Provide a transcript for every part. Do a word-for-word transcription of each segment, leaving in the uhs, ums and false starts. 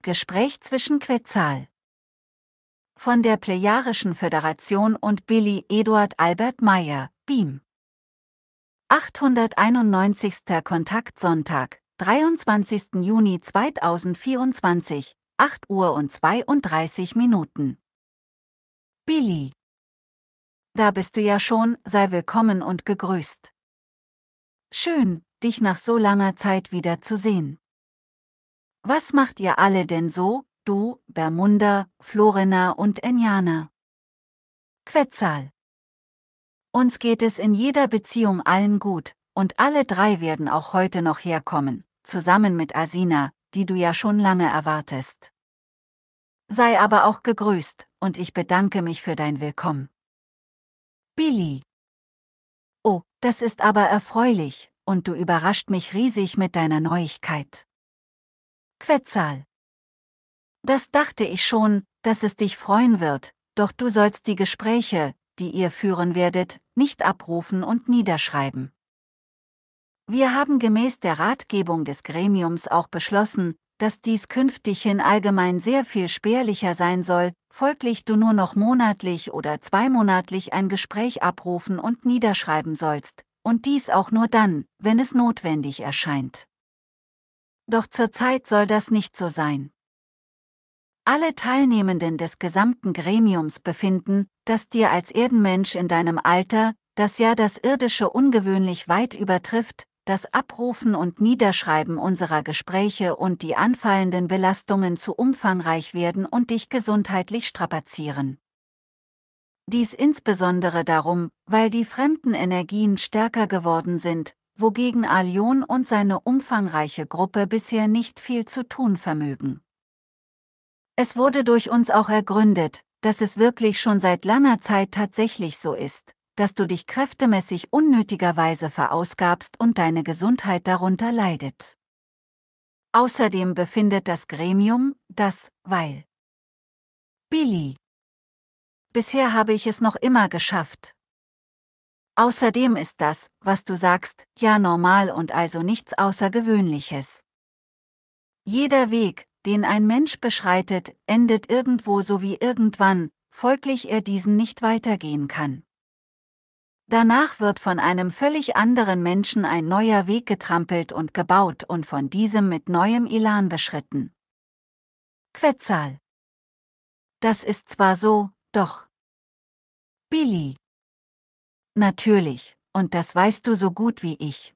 Gespräch zwischen Quetzal von der Plejarischen Föderation und Billy Eduard Albert Meyer, B I M. achthunderteinundneunzigster Kontakt Sonntag, dreiundzwanzigster Juni zweitausendvierundzwanzig, acht Uhr und zweiunddreißig Minuten. Billy. Da bist du ja schon, sei willkommen und gegrüßt. Schön, dich nach so langer Zeit wieder zu sehen. Was macht ihr alle denn so, du, Bermunder, Florina und Enjana? Quetzal. Uns geht es in jeder Beziehung allen gut, und alle drei werden auch heute noch herkommen, zusammen mit Asina, die du ja schon lange erwartest. Sei aber auch gegrüßt, und ich bedanke mich für dein Willkommen. Billy. Oh, das ist aber erfreulich, und du überrascht mich riesig mit deiner Neuigkeit. Quetzal. Das dachte ich schon, dass es dich freuen wird, doch du sollst die Gespräche, die ihr führen werdet, nicht abrufen und niederschreiben. Wir haben gemäß der Ratgebung des Gremiums auch beschlossen, dass dies künftighin allgemein sehr viel spärlicher sein soll, folglich du nur noch monatlich oder zweimonatlich ein Gespräch abrufen und niederschreiben sollst, und dies auch nur dann, wenn es notwendig erscheint. Doch zurzeit soll das nicht so sein. Alle Teilnehmenden des gesamten Gremiums befinden, dass dir als Erdenmensch in deinem Alter, das ja das Irdische ungewöhnlich weit übertrifft, das Abrufen und Niederschreiben unserer Gespräche und die anfallenden Belastungen zu umfangreich werden und dich gesundheitlich strapazieren. Dies insbesondere darum, weil die fremden Energien stärker geworden sind, wogegen Aljon und seine umfangreiche Gruppe bisher nicht viel zu tun vermögen. Es wurde durch uns auch ergründet, dass es wirklich schon seit langer Zeit tatsächlich so ist, dass du dich kräftemäßig unnötigerweise verausgabst und deine Gesundheit darunter leidet. Außerdem befindet das Gremium, dass, weil Billy. Bisher habe ich es noch immer geschafft. Außerdem ist das, was du sagst, ja normal und also nichts Außergewöhnliches. Jeder Weg, den ein Mensch beschreitet, endet irgendwo so wie irgendwann, folglich er diesen nicht weitergehen kann. Danach wird von einem völlig anderen Menschen ein neuer Weg getrampelt und gebaut und von diesem mit neuem Elan beschritten. Quetzal. Das ist zwar so, doch. Billy. Natürlich, und das weißt du so gut wie ich.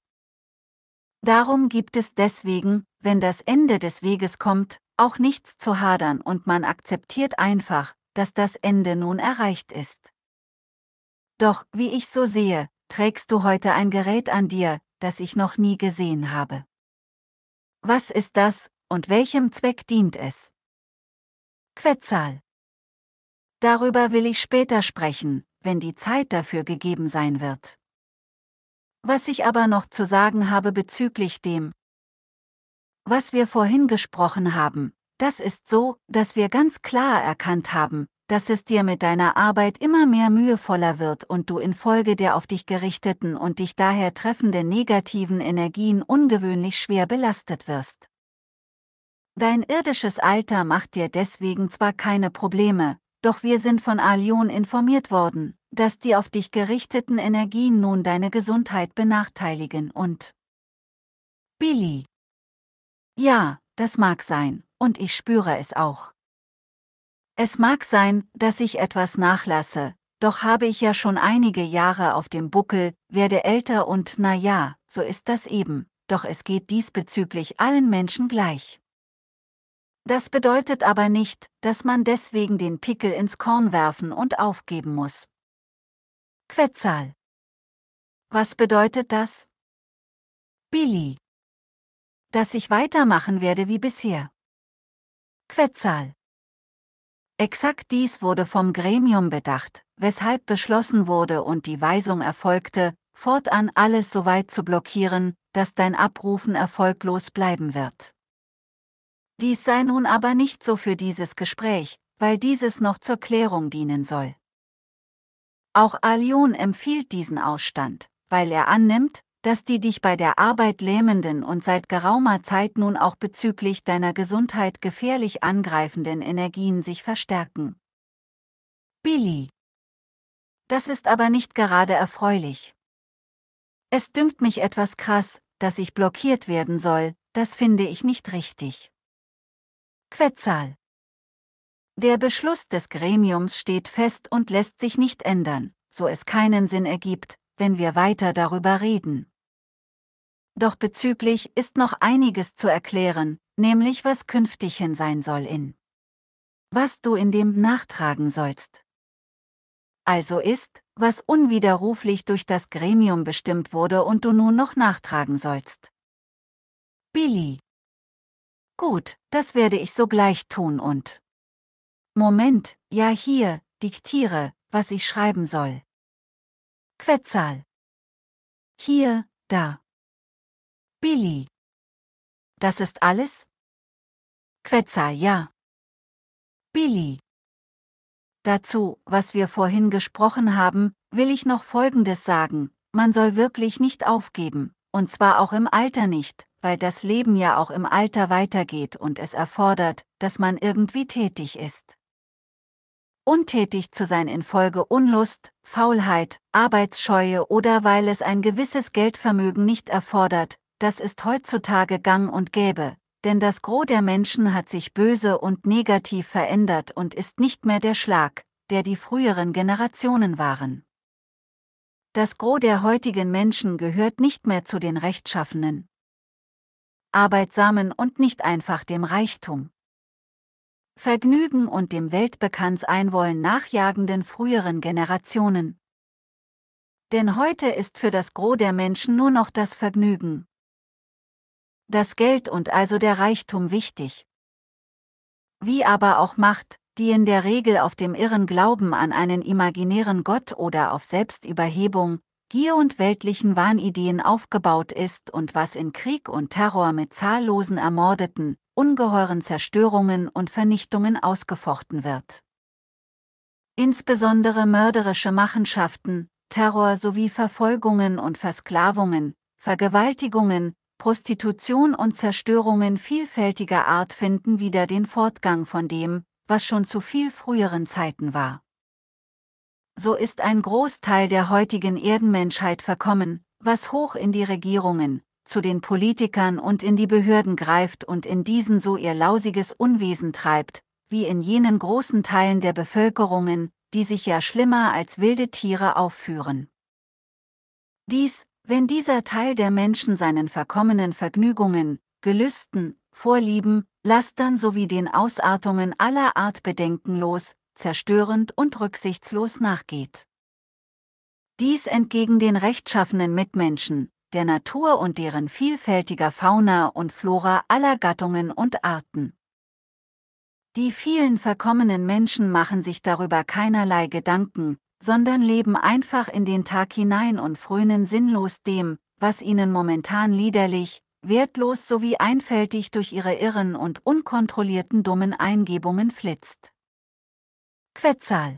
Darum gibt es deswegen, wenn das Ende des Weges kommt, auch nichts zu hadern und man akzeptiert einfach, dass das Ende nun erreicht ist. Doch, wie ich so sehe, trägst du heute ein Gerät an dir, das ich noch nie gesehen habe. Was ist das, und welchem Zweck dient es? Quetzal. Darüber will ich später sprechen, wenn die Zeit dafür gegeben sein wird. Was ich aber noch zu sagen habe bezüglich dem, was wir vorhin gesprochen haben, das ist so, dass wir ganz klar erkannt haben, dass es dir mit deiner Arbeit immer mehr mühevoller wird und du infolge der auf dich gerichteten und dich daher treffenden negativen Energien ungewöhnlich schwer belastet wirst. Dein irdisches Alter macht dir deswegen zwar keine Probleme, doch wir sind von Aljon informiert worden, dass die auf dich gerichteten Energien nun deine Gesundheit benachteiligen und Billy. Ja, das mag sein, und ich spüre es auch. Es mag sein, dass ich etwas nachlasse, doch habe ich ja schon einige Jahre auf dem Buckel, werde älter und na ja, so ist das eben, doch es geht diesbezüglich allen Menschen gleich. Das bedeutet aber nicht, dass man deswegen den Pickel ins Korn werfen und aufgeben muss. Quetzal. Was bedeutet das? Billy. Dass ich weitermachen werde wie bisher. Quetzal. Exakt dies wurde vom Gremium bedacht, weshalb beschlossen wurde und die Weisung erfolgte, fortan alles so weit zu blockieren, dass dein Abrufen erfolglos bleiben wird. Dies sei nun aber nicht so für dieses Gespräch, weil dieses noch zur Klärung dienen soll. Auch Aljon empfiehlt diesen Ausstand, weil er annimmt, dass die dich bei der Arbeit lähmenden und seit geraumer Zeit nun auch bezüglich deiner Gesundheit gefährlich angreifenden Energien sich verstärken. Billy. Das ist aber nicht gerade erfreulich. Es dünkt mich etwas krass, dass ich blockiert werden soll, das finde ich nicht richtig. Quetzal. Der Beschluss des Gremiums steht fest und lässt sich nicht ändern, so es keinen Sinn ergibt, wenn wir weiter darüber reden. Doch bezüglich ist noch einiges zu erklären, nämlich was künftig hin sein soll in was du in dem nachtragen sollst. Also ist, was unwiderruflich durch das Gremium bestimmt wurde und du nun noch nachtragen sollst. Billy. Gut, das werde ich sogleich tun und... Moment, ja hier, diktiere, was ich schreiben soll. Quetzal. Hier, da. Billy. Das ist alles? Quetzal, ja. Billy. Dazu, was wir vorhin gesprochen haben, will ich noch Folgendes sagen: Man soll wirklich nicht aufgeben, und zwar auch im Alter nicht, weil das Leben ja auch im Alter weitergeht und es erfordert, dass man irgendwie tätig ist. Untätig zu sein infolge Unlust, Faulheit, Arbeitsscheue oder weil es ein gewisses Geldvermögen nicht erfordert, das ist heutzutage gang und gäbe, denn das Gros der Menschen hat sich böse und negativ verändert und ist nicht mehr der Schlag, der die früheren Generationen waren. Das Gros der heutigen Menschen gehört nicht mehr zu den Rechtschaffenen, Arbeitsamen und nicht einfach dem Reichtum, Vergnügen und dem Weltbekanntseinwollen nachjagenden früheren Generationen. Denn heute ist für das Gros der Menschen nur noch das Vergnügen, das Geld und also der Reichtum wichtig. Wie aber auch Macht, die in der Regel auf dem irren Glauben an einen imaginären Gott oder auf Selbstüberhebung, Gier und weltlichen Wahnideen aufgebaut ist und was in Krieg und Terror mit zahllosen Ermordeten, ungeheuren Zerstörungen und Vernichtungen ausgefochten wird. Insbesondere mörderische Machenschaften, Terror sowie Verfolgungen und Versklavungen, Vergewaltigungen, Prostitution und Zerstörungen vielfältiger Art finden wieder den Fortgang von dem, was schon zu viel früheren Zeiten war. So ist ein Großteil der heutigen Erdenmenschheit verkommen, was hoch in die Regierungen, zu den Politikern und in die Behörden greift und in diesen so ihr lausiges Unwesen treibt, wie in jenen großen Teilen der Bevölkerungen, die sich ja schlimmer als wilde Tiere aufführen. Dies, wenn dieser Teil der Menschen seinen verkommenen Vergnügungen, Gelüsten, Vorlieben, Lastern sowie den Ausartungen aller Art bedenkenlos, zerstörend und rücksichtslos nachgeht. Dies entgegen den rechtschaffenen Mitmenschen, der Natur und deren vielfältiger Fauna und Flora aller Gattungen und Arten. Die vielen verkommenen Menschen machen sich darüber keinerlei Gedanken, sondern leben einfach in den Tag hinein und frönen sinnlos dem, was ihnen momentan liederlich, wertlos sowie einfältig durch ihre irren und unkontrollierten dummen Eingebungen flitzt. Quetzal.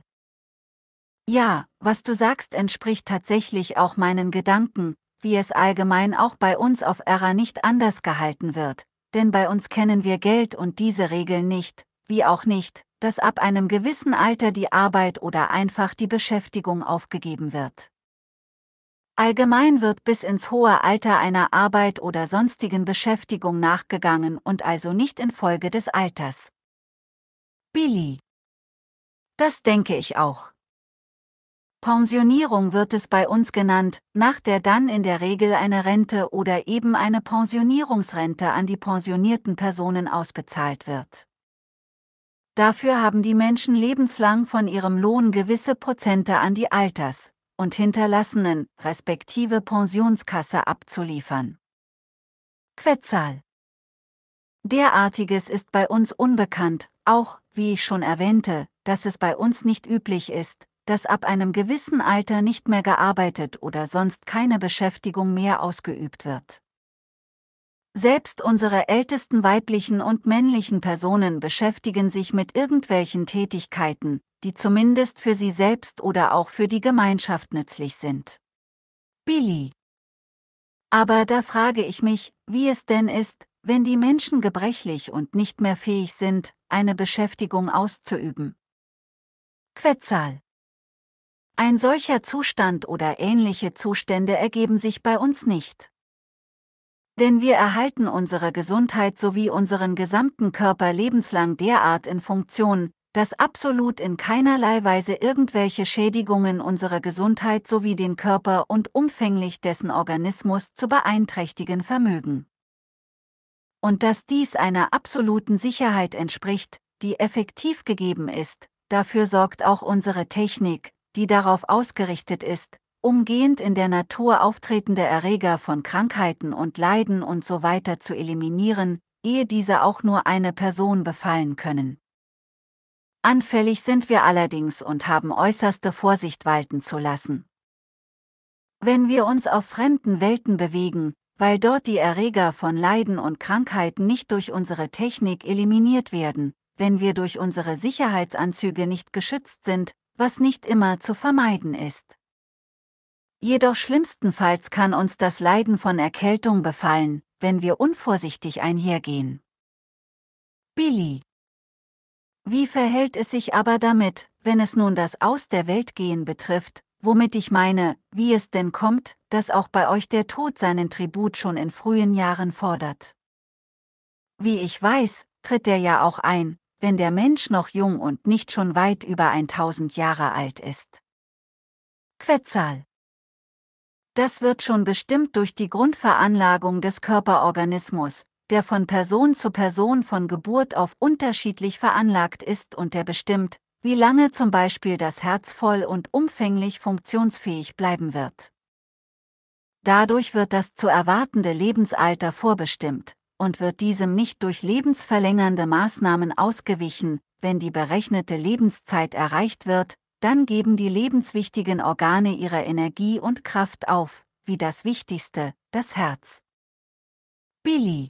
Ja, was du sagst entspricht tatsächlich auch meinen Gedanken, wie es allgemein auch bei uns auf Erra nicht anders gehalten wird, denn bei uns kennen wir Geld und diese Regeln nicht, wie auch nicht, dass ab einem gewissen Alter die Arbeit oder einfach die Beschäftigung aufgegeben wird. Allgemein wird bis ins hohe Alter einer Arbeit oder sonstigen Beschäftigung nachgegangen und also nicht infolge des Alters. Billy. Das denke ich auch. Pensionierung wird es bei uns genannt, nach der dann in der Regel eine Rente oder eben eine Pensionierungsrente an die pensionierten Personen ausbezahlt wird. Dafür haben die Menschen lebenslang von ihrem Lohn gewisse Prozente an die Alters- und Hinterlassenen, respektive Pensionskasse abzuliefern. Quetzal. Derartiges ist bei uns unbekannt, auch, wie ich schon erwähnte, dass es bei uns nicht üblich ist, dass ab einem gewissen Alter nicht mehr gearbeitet oder sonst keine Beschäftigung mehr ausgeübt wird. Selbst unsere ältesten weiblichen und männlichen Personen beschäftigen sich mit irgendwelchen Tätigkeiten, die zumindest für sie selbst oder auch für die Gemeinschaft nützlich sind. Billy. Aber da frage ich mich, wie es denn ist, wenn die Menschen gebrechlich und nicht mehr fähig sind, eine Beschäftigung auszuüben. Quetzal. Ein solcher Zustand oder ähnliche Zustände ergeben sich bei uns nicht. Denn wir erhalten unsere Gesundheit sowie unseren gesamten Körper lebenslang derart in Funktion, dass absolut in keinerlei Weise irgendwelche Schädigungen unsere Gesundheit sowie den Körper und umfänglich dessen Organismus zu beeinträchtigen vermögen. Und dass dies einer absoluten Sicherheit entspricht, die effektiv gegeben ist, dafür sorgt auch unsere Technik, die darauf ausgerichtet ist, umgehend in der Natur auftretende Erreger von Krankheiten und Leiden und so weiter zu eliminieren, ehe diese auch nur eine Person befallen können. Anfällig sind wir allerdings und haben äußerste Vorsicht walten zu lassen. Wenn wir uns auf fremden Welten bewegen, weil dort die Erreger von Leiden und Krankheiten nicht durch unsere Technik eliminiert werden, wenn wir durch unsere Sicherheitsanzüge nicht geschützt sind, was nicht immer zu vermeiden ist. Jedoch schlimmstenfalls kann uns das Leiden von Erkältung befallen, wenn wir unvorsichtig einhergehen. Billy. Wie verhält es sich aber damit, wenn es nun das Aus der Welt gehen betrifft, womit ich meine, wie es denn kommt, dass auch bei euch der Tod seinen Tribut schon in frühen Jahren fordert? Wie ich weiß, tritt er ja auch ein, wenn der Mensch noch jung und nicht schon weit über tausend Jahre alt ist. Quetzal. Das wird schon bestimmt durch die Grundveranlagung des Körperorganismus, der von Person zu Person von Geburt auf unterschiedlich veranlagt ist und der bestimmt, wie lange zum Beispiel das Herz voll und umfänglich funktionsfähig bleiben wird. Dadurch wird das zu erwartende Lebensalter vorbestimmt, und wird diesem nicht durch lebensverlängernde Maßnahmen ausgewichen, wenn die berechnete Lebenszeit erreicht wird, dann geben die lebenswichtigen Organe ihre Energie und Kraft auf, wie das Wichtigste, das Herz. Billy.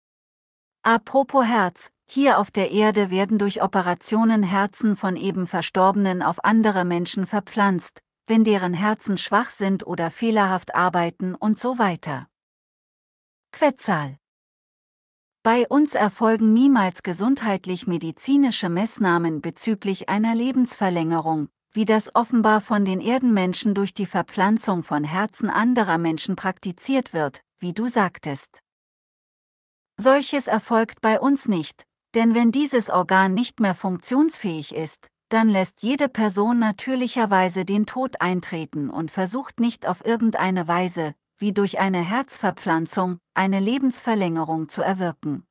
Apropos Herz, hier auf der Erde werden durch Operationen Herzen von eben Verstorbenen auf andere Menschen verpflanzt, wenn deren Herzen schwach sind oder fehlerhaft arbeiten und so weiter. Quetzal. Bei uns erfolgen niemals gesundheitlich-medizinische Messnahmen bezüglich einer Lebensverlängerung, wie das offenbar von den Erdenmenschen durch die Verpflanzung von Herzen anderer Menschen praktiziert wird, wie du sagtest. Solches erfolgt bei uns nicht, denn wenn dieses Organ nicht mehr funktionsfähig ist, dann lässt jede Person natürlicherweise den Tod eintreten und versucht nicht auf irgendeine Weise, wie durch eine Herzverpflanzung, eine Lebensverlängerung zu erwirken.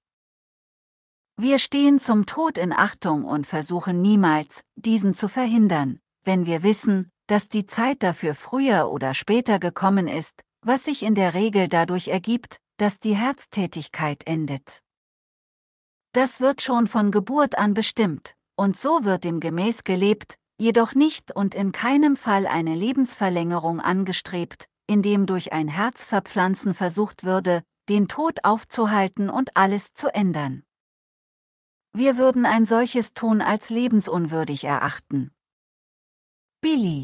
Wir stehen zum Tod in Achtung und versuchen niemals, diesen zu verhindern, wenn wir wissen, dass die Zeit dafür früher oder später gekommen ist, was sich in der Regel dadurch ergibt, dass die Herztätigkeit endet. Das wird schon von Geburt an bestimmt, und so wird demgemäß gelebt, jedoch nicht und in keinem Fall eine Lebensverlängerung angestrebt, indem durch ein Herzverpflanzen versucht würde, den Tod aufzuhalten und alles zu ändern. Wir würden ein solches Tun als lebensunwürdig erachten. Billy.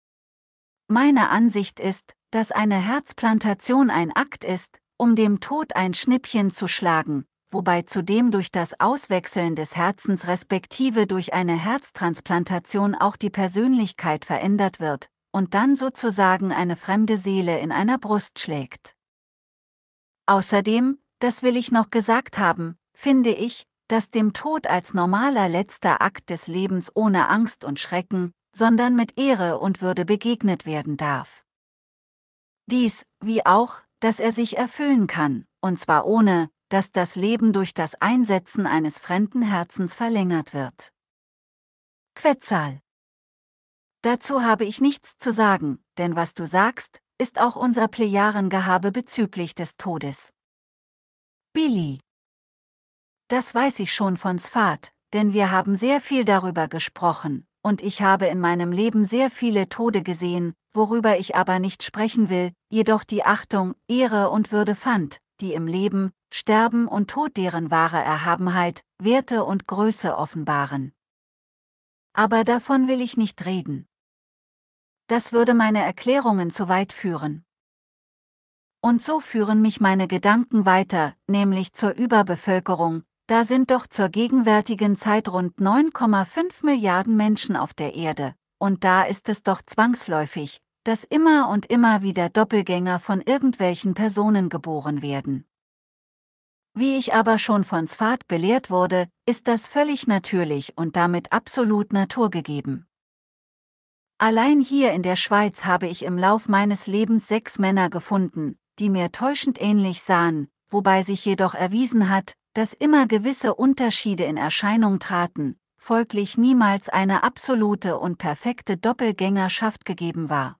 Meine Ansicht ist, dass eine Herzplantation ein Akt ist, um dem Tod ein Schnippchen zu schlagen, wobei zudem durch das Auswechseln des Herzens respektive durch eine Herztransplantation auch die Persönlichkeit verändert wird, und dann sozusagen eine fremde Seele in einer Brust schlägt. Außerdem, das will ich noch gesagt haben, finde ich, dass dem Tod als normaler letzter Akt des Lebens ohne Angst und Schrecken, sondern mit Ehre und Würde begegnet werden darf. Dies, wie auch, dass er sich erfüllen kann, und zwar ohne, dass das Leben durch das Einsetzen eines fremden Herzens verlängert wird. Quetzal. Dazu habe ich nichts zu sagen, denn was du sagst, ist auch unser Plejarengehabe bezüglich des Todes. Billy. Das weiß ich schon von Sfat, denn wir haben sehr viel darüber gesprochen, und ich habe in meinem Leben sehr viele Tode gesehen, worüber ich aber nicht sprechen will, jedoch die Achtung, Ehre und Würde fand, die im Leben, Sterben und Tod deren wahre Erhabenheit, Werte und Größe offenbaren. Aber davon will ich nicht reden. Das würde meine Erklärungen zu weit führen. Und so führen mich meine Gedanken weiter, nämlich zur Überbevölkerung. Da sind doch zur gegenwärtigen Zeit rund neun Komma fünf Milliarden Menschen auf der Erde, und da ist es doch zwangsläufig, dass immer und immer wieder Doppelgänger von irgendwelchen Personen geboren werden. Wie ich aber schon von Sfat belehrt wurde, ist das völlig natürlich und damit absolut naturgegeben. Allein hier in der Schweiz habe ich im Lauf meines Lebens sechs Männer gefunden, die mir täuschend ähnlich sahen, wobei sich jedoch erwiesen hat, dass immer gewisse Unterschiede in Erscheinung traten, folglich niemals eine absolute und perfekte Doppelgängerschaft gegeben war.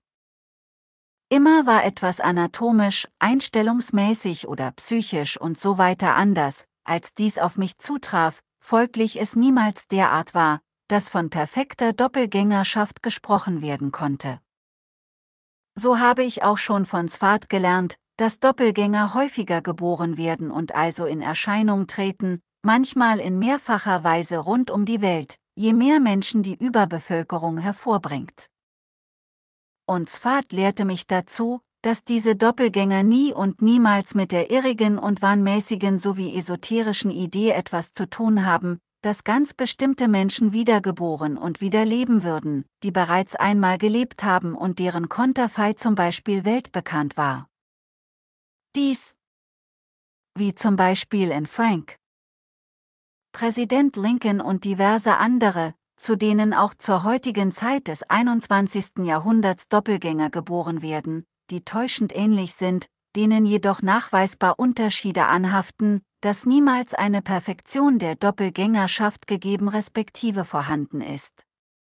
Immer war etwas anatomisch, einstellungsmäßig oder psychisch und so weiter anders, als dies auf mich zutraf, folglich es niemals derart war, dass von perfekter Doppelgängerschaft gesprochen werden konnte. So habe ich auch schon von Sfat gelernt, dass Doppelgänger häufiger geboren werden und also in Erscheinung treten, manchmal in mehrfacher Weise rund um die Welt, je mehr Menschen die Überbevölkerung hervorbringt. Und Sfat lehrte mich dazu, dass diese Doppelgänger nie und niemals mit der irrigen und wahnmäßigen sowie esoterischen Idee etwas zu tun haben, dass ganz bestimmte Menschen wiedergeboren und wieder leben würden, die bereits einmal gelebt haben und deren Konterfei zum Beispiel weltbekannt war. Dies, wie zum Beispiel in Frank, Präsident Lincoln und diverse andere, zu denen auch zur heutigen Zeit des einundzwanzigsten Jahrhunderts Doppelgänger geboren werden, die täuschend ähnlich sind, denen jedoch nachweisbar Unterschiede anhaften, dass niemals eine Perfektion der Doppelgängerschaft gegeben respektive vorhanden ist.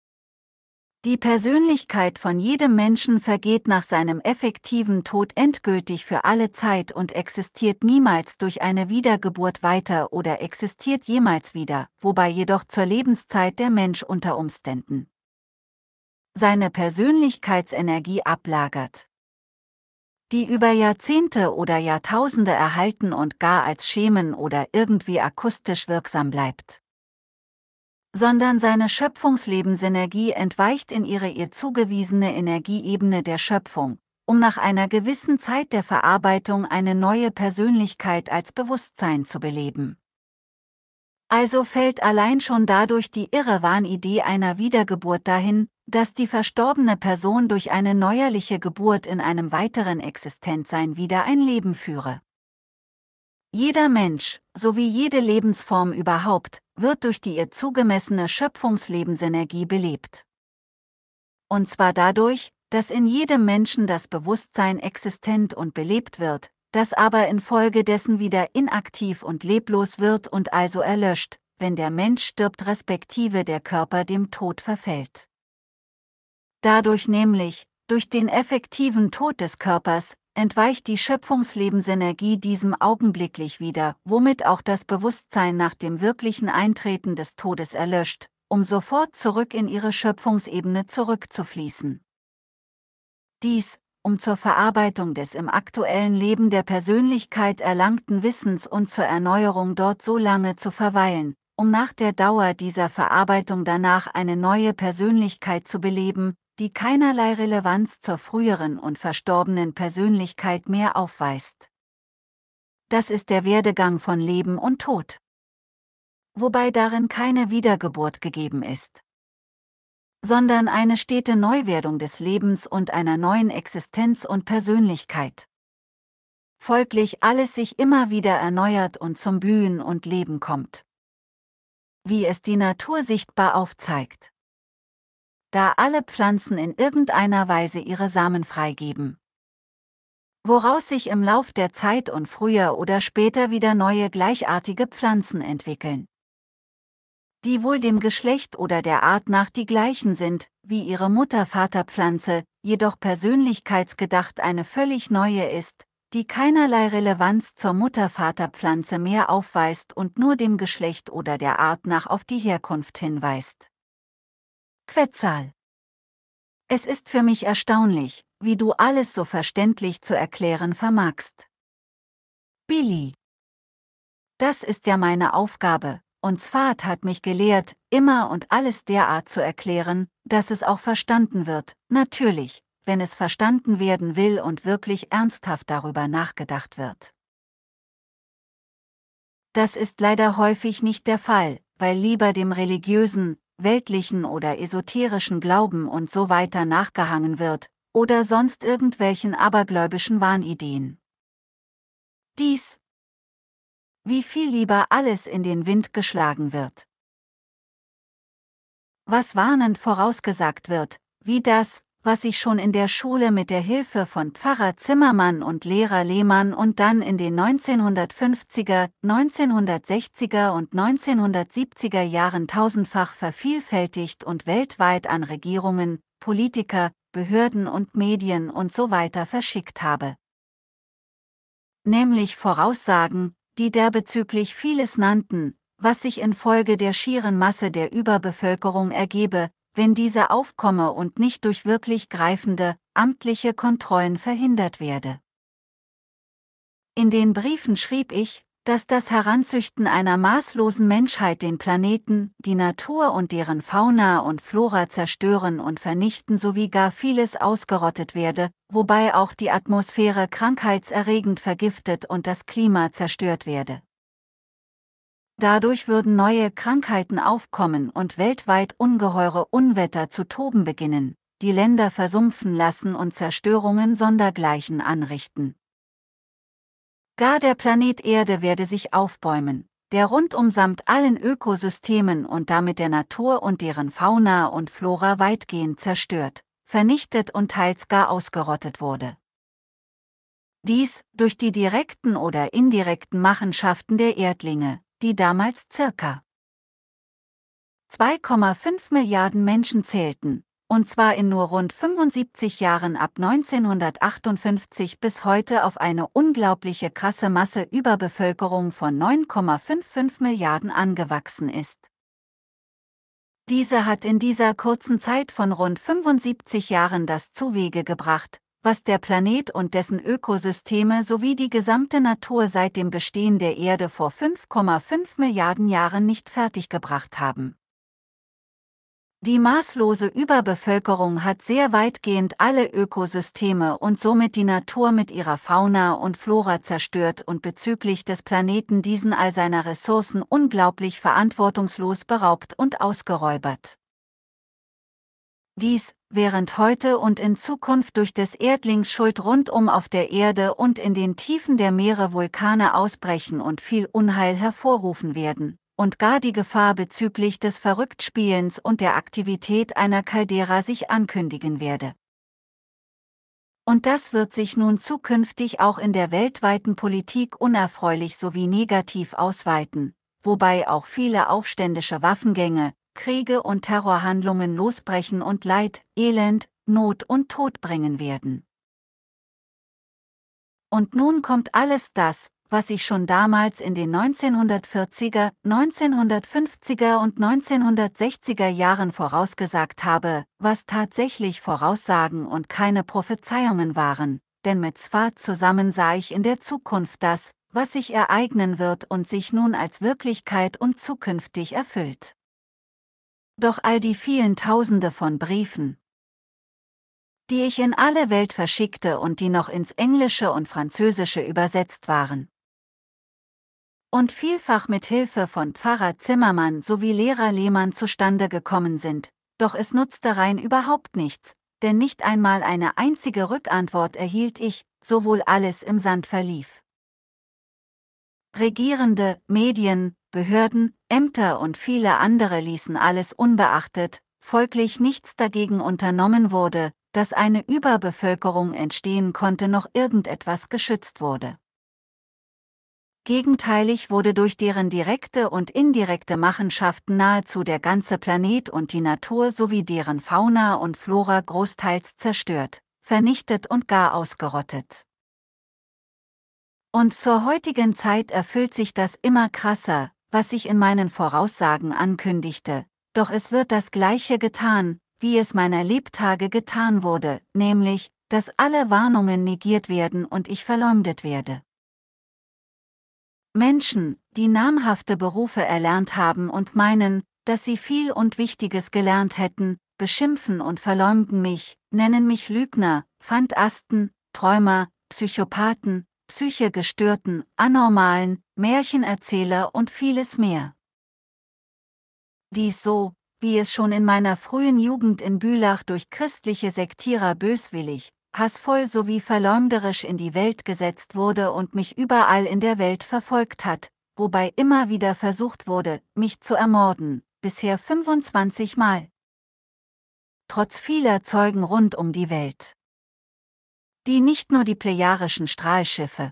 Die Persönlichkeit von jedem Menschen vergeht nach seinem effektiven Tod endgültig für alle Zeit und existiert niemals durch eine Wiedergeburt weiter oder existiert jemals wieder, wobei jedoch zur Lebenszeit der Mensch unter Umständen seine Persönlichkeitsenergie ablagert, die über Jahrzehnte oder Jahrtausende erhalten und gar als Schemen oder irgendwie akustisch wirksam bleibt, sondern seine Schöpfungslebensenergie entweicht in ihre ihr zugewiesene Energieebene der Schöpfung, um nach einer gewissen Zeit der Verarbeitung eine neue Persönlichkeit als Bewusstsein zu beleben. Also fällt allein schon dadurch die irre Wahnidee einer Wiedergeburt dahin, dass die verstorbene Person durch eine neuerliche Geburt in einem weiteren Existenzsein wieder ein Leben führe. Jeder Mensch, sowie jede Lebensform überhaupt, wird durch die ihr zugemessene Schöpfungslebensenergie belebt. Und zwar dadurch, dass in jedem Menschen das Bewusstsein existent und belebt wird, das aber infolgedessen wieder inaktiv und leblos wird und also erlöscht, wenn der Mensch stirbt respektive der Körper dem Tod verfällt. Dadurch nämlich, durch den effektiven Tod des Körpers, entweicht die Schöpfungslebensenergie diesem augenblicklich wieder, womit auch das Bewusstsein nach dem wirklichen Eintreten des Todes erlöscht, um sofort zurück in ihre Schöpfungsebene zurückzufließen. Dies, um zur Verarbeitung des im aktuellen Leben der Persönlichkeit erlangten Wissens und zur Erneuerung dort so lange zu verweilen, um nach der Dauer dieser Verarbeitung danach eine neue Persönlichkeit zu beleben, die keinerlei Relevanz zur früheren und verstorbenen Persönlichkeit mehr aufweist. Das ist der Werdegang von Leben und Tod, wobei darin keine Wiedergeburt gegeben ist, sondern eine stete Neuwerdung des Lebens und einer neuen Existenz und Persönlichkeit. Folglich alles sich immer wieder erneuert und zum Blühen und Leben kommt, wie es die Natur sichtbar aufzeigt, da alle Pflanzen in irgendeiner Weise ihre Samen freigeben, woraus sich im Lauf der Zeit und früher oder später wieder neue gleichartige Pflanzen entwickeln, die wohl dem Geschlecht oder der Art nach die gleichen sind, wie ihre Mutter-Vater-Pflanze, jedoch persönlichkeitsgedacht eine völlig neue ist, die keinerlei Relevanz zur Mutter-Vater-Pflanze mehr aufweist und nur dem Geschlecht oder der Art nach auf die Herkunft hinweist. Quetzal. Es ist für mich erstaunlich, wie du alles so verständlich zu erklären vermagst. Billy. Das ist ja meine Aufgabe, und Sfat hat mich gelehrt, immer und alles derart zu erklären, dass es auch verstanden wird, natürlich, wenn es verstanden werden will und wirklich ernsthaft darüber nachgedacht wird. Das ist leider häufig nicht der Fall, weil lieber dem religiösen, weltlichen oder esoterischen Glauben und so weiter nachgehangen wird, oder sonst irgendwelchen abergläubischen Wahnideen. Dies, wie viel lieber alles in den Wind geschlagen wird. Was warnend vorausgesagt wird, wie das, was ich schon in der Schule mit der Hilfe von Pfarrer Zimmermann und Lehrer Lehmann und dann in den neunzehnhundertfünfziger, neunzehnhundertsechziger und neunzehnhundertsiebziger Jahren tausendfach vervielfältigt und weltweit an Regierungen, Politiker, Behörden und Medien und so weiter verschickt habe. Nämlich Voraussagen, die derbezüglich vieles nannten, was sich infolge der schieren Masse der Überbevölkerung ergebe, wenn diese aufkomme und nicht durch wirklich greifende, amtliche Kontrollen verhindert werde. In den Briefen schrieb ich, dass das Heranzüchten einer maßlosen Menschheit den Planeten, die Natur und deren Fauna und Flora zerstören und vernichten sowie gar vieles ausgerottet werde, wobei auch die Atmosphäre krankheitserregend vergiftet und das Klima zerstört werde. Dadurch würden neue Krankheiten aufkommen und weltweit ungeheure Unwetter zu toben beginnen, die Länder versumpfen lassen und Zerstörungen sondergleichen anrichten. Gar der Planet Erde werde sich aufbäumen, der rundum samt allen Ökosystemen und damit der Natur und deren Fauna und Flora weitgehend zerstört, vernichtet und teils gar ausgerottet wurde. Dies durch die direkten oder indirekten Machenschaften der Erdlinge, die damals circa zwei Komma fünf Milliarden Menschen zählten, und zwar in nur rund fünfundsiebzig Jahren ab neunzehnhundertachtundfünfzig bis heute auf eine unglaubliche krasse Masse Überbevölkerung von neun Komma fünfundfünfzig Milliarden angewachsen ist. Diese hat in dieser kurzen Zeit von rund fünfundsiebzig Jahren das zuwege gebracht, was der Planet und dessen Ökosysteme sowie die gesamte Natur seit dem Bestehen der Erde vor fünf Komma fünf Milliarden Jahren nicht fertiggebracht haben. Die maßlose Überbevölkerung hat sehr weitgehend alle Ökosysteme und somit die Natur mit ihrer Fauna und Flora zerstört und bezüglich des Planeten diesen all seiner Ressourcen unglaublich verantwortungslos beraubt und ausgeräubert. Dies, während heute und in Zukunft durch des Erdlings Schuld rundum auf der Erde und in den Tiefen der Meere Vulkane ausbrechen und viel Unheil hervorrufen werden, und gar die Gefahr bezüglich des Verrücktspielens und der Aktivität einer Caldera sich ankündigen werde. Und das wird sich nun zukünftig auch in der weltweiten Politik unerfreulich sowie negativ ausweiten, wobei auch viele aufständische Waffengänge, Kriege und Terrorhandlungen losbrechen und Leid, Elend, Not und Tod bringen werden. Und nun kommt alles das, was ich schon damals in den neunzehnhundertvierziger, neunzehnhundertfünfziger und neunzehnhundertsechziger Jahren vorausgesagt habe, was tatsächlich Voraussagen und keine Prophezeiungen waren, denn mit Sfat zusammen sah ich in der Zukunft das, was sich ereignen wird und sich nun als Wirklichkeit und zukünftig erfüllt. Doch all die vielen Tausende von Briefen, die ich in alle Welt verschickte und die noch ins Englische und Französische übersetzt waren, und vielfach mit Hilfe von Pfarrer Zimmermann sowie Lehrer Lehmann zustande gekommen sind, doch es nutzte rein überhaupt nichts, denn nicht einmal eine einzige Rückantwort erhielt ich, sowohl alles im Sand verlief. Regierende, Medien, Behörden, Ämter und viele andere ließen alles unbeachtet, folglich nichts dagegen unternommen wurde, dass eine Überbevölkerung entstehen konnte noch irgendetwas geschützt wurde. Gegenteilig wurde durch deren direkte und indirekte Machenschaften nahezu der ganze Planet und die Natur sowie deren Fauna und Flora großteils zerstört, vernichtet und gar ausgerottet. Und zur heutigen Zeit erfüllt sich das immer krasser, was sich in meinen Voraussagen ankündigte, doch es wird das Gleiche getan, wie es meiner Lebtage getan wurde, nämlich, dass alle Warnungen negiert werden und ich verleumdet werde. Menschen, die namhafte Berufe erlernt haben und meinen, dass sie viel und Wichtiges gelernt hätten, beschimpfen und verleumden mich, nennen mich Lügner, Phantasten, Träumer, Psychopathen, Psychegestörten, Anormalen, Märchenerzähler und vieles mehr. Dies so, wie es schon in meiner frühen Jugend in Bülach durch christliche Sektierer böswillig, hassvoll sowie verleumderisch in die Welt gesetzt wurde und mich überall in der Welt verfolgt hat, wobei immer wieder versucht wurde, mich zu ermorden, bisher fünfundzwanzig Mal. Trotz vieler Zeugen rund um die Welt. Die nicht nur die plejarischen Strahlschiffe,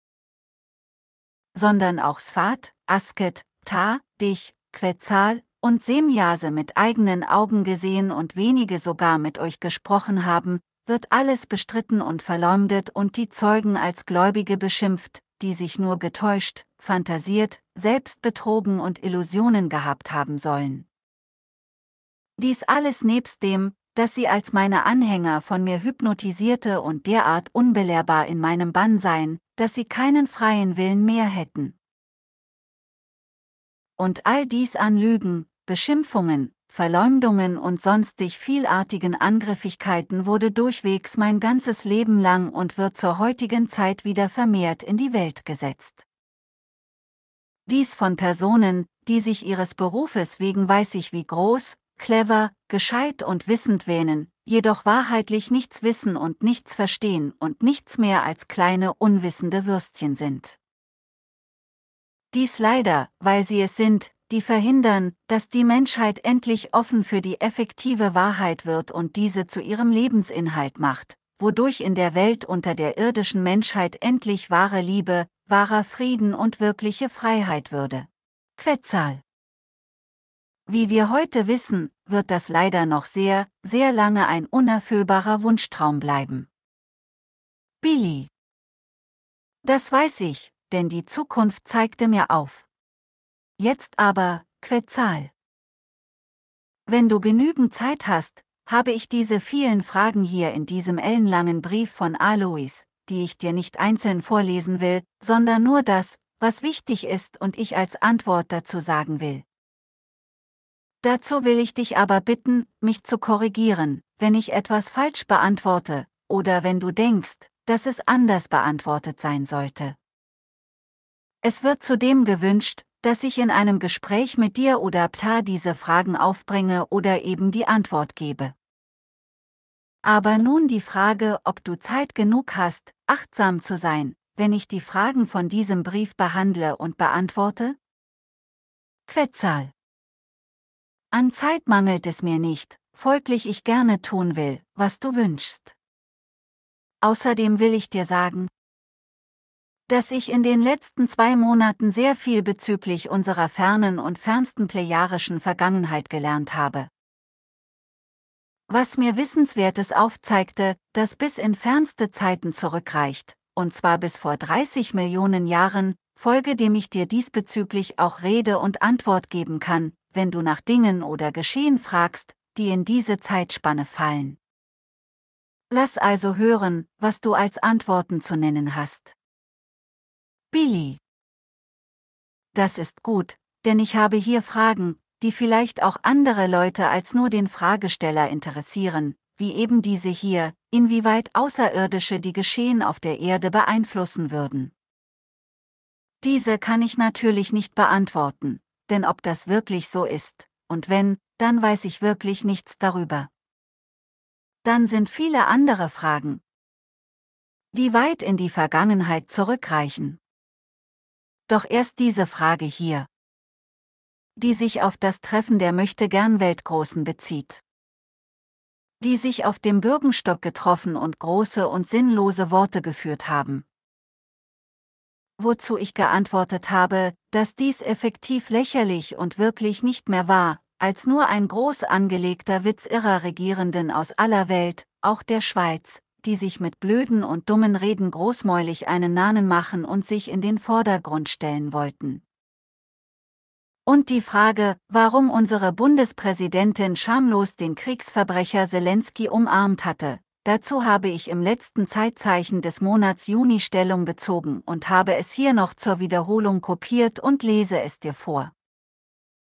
sondern auch Sfat, Asket, Ptah, Dich, Quetzal und Semjase mit eigenen Augen gesehen und wenige sogar mit euch gesprochen haben, wird alles bestritten und verleumdet und die Zeugen als Gläubige beschimpft, die sich nur getäuscht, fantasiert, selbst betrogen und Illusionen gehabt haben sollen. Dies alles nebst dem, dass sie als meine Anhänger von mir hypnotisierte und derart unbelehrbar in meinem Bann seien, dass sie keinen freien Willen mehr hätten. Und all dies an Lügen, Beschimpfungen, Verleumdungen und sonstig vielartigen Angriffigkeiten wurde durchwegs mein ganzes Leben lang und wird zur heutigen Zeit wieder vermehrt in die Welt gesetzt. Dies von Personen, die sich ihres Berufes wegen weiß ich wie groß, clever, gescheit und wissend wähnen, jedoch wahrheitlich nichts wissen und nichts verstehen und nichts mehr als kleine unwissende Würstchen sind. Dies leider, weil sie es sind, die verhindern, dass die Menschheit endlich offen für die effektive Wahrheit wird und diese zu ihrem Lebensinhalt macht, wodurch in der Welt unter der irdischen Menschheit endlich wahre Liebe, wahrer Frieden und wirkliche Freiheit würde. Quetzal. Wie wir heute wissen, wird das leider noch sehr, sehr lange ein unerfüllbarer Wunschtraum bleiben. Billy. Das weiß ich, denn die Zukunft zeigte mir auf. Jetzt aber, Quetzal. Wenn du genügend Zeit hast, habe ich diese vielen Fragen hier in diesem ellenlangen Brief von Alois, die ich dir nicht einzeln vorlesen will, sondern nur das, was wichtig ist und ich als Antwort dazu sagen will. Dazu will ich dich aber bitten, mich zu korrigieren, wenn ich etwas falsch beantworte, oder wenn du denkst, dass es anders beantwortet sein sollte. Es wird zudem gewünscht, dass ich in einem Gespräch mit dir oder Ptah diese Fragen aufbringe oder eben die Antwort gebe. Aber nun die Frage, ob du Zeit genug hast, achtsam zu sein, wenn ich die Fragen von diesem Brief behandle und beantworte? Quetzal. An Zeit mangelt es mir nicht, folglich ich gerne tun will, was du wünschst. Außerdem will ich dir sagen, dass ich in den letzten zwei Monaten sehr viel bezüglich unserer fernen und fernsten plejarischen Vergangenheit gelernt habe. Was mir Wissenswertes aufzeigte, das bis in fernste Zeiten zurückreicht, und zwar bis vor dreißig Millionen Jahren, folge dem ich dir diesbezüglich auch Rede und Antwort geben kann, wenn du nach Dingen oder Geschehen fragst, die in diese Zeitspanne fallen. Lass also hören, was du als Antworten zu nennen hast. Billy. Das ist gut, denn ich habe hier Fragen, die vielleicht auch andere Leute als nur den Fragesteller interessieren, wie eben diese hier, inwieweit Außerirdische die Geschehen auf der Erde beeinflussen würden. Diese kann ich natürlich nicht beantworten, denn ob das wirklich so ist, und wenn, dann weiß ich wirklich nichts darüber. Dann sind viele andere Fragen, die weit in die Vergangenheit zurückreichen. Doch erst diese Frage hier, die sich auf das Treffen der Möchtegern-Weltgroßen bezieht. Die sich auf dem Bürgenstock getroffen und große und sinnlose Worte geführt haben. Wozu ich geantwortet habe, dass dies effektiv lächerlich und wirklich nicht mehr war, als nur ein groß angelegter Witz irrer Regierenden aus aller Welt, auch der Schweiz, die sich mit blöden und dummen Reden großmäulig einen Namen machen und sich in den Vordergrund stellen wollten. Und die Frage, warum unsere Bundespräsidentin schamlos den Kriegsverbrecher Zelensky umarmt hatte, dazu habe ich im letzten Zeitzeichen des Monats Juni Stellung bezogen und habe es hier noch zur Wiederholung kopiert und lese es dir vor.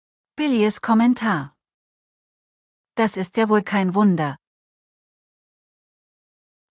Billys Kommentar. Das ist ja wohl kein Wunder.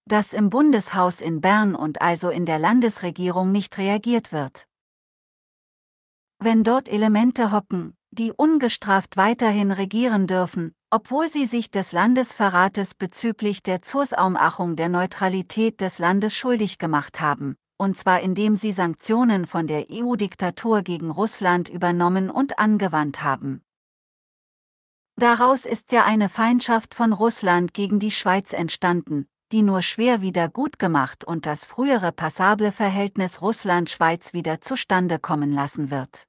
dass im Bundeshaus in Bern und also in der Landesregierung nicht reagiert wird. Wenn dort Elemente hocken, die ungestraft weiterhin regieren dürfen, obwohl sie sich des Landesverrates bezüglich der Zursaumachung der Neutralität des Landes schuldig gemacht haben, und zwar indem sie Sanktionen von der E U-Diktatur gegen Russland übernommen und angewandt haben. Daraus ist ja eine Feindschaft von Russland gegen die Schweiz entstanden, die nur schwer wieder gut gemacht und das frühere passable Verhältnis Russland-Schweiz wieder zustande kommen lassen wird.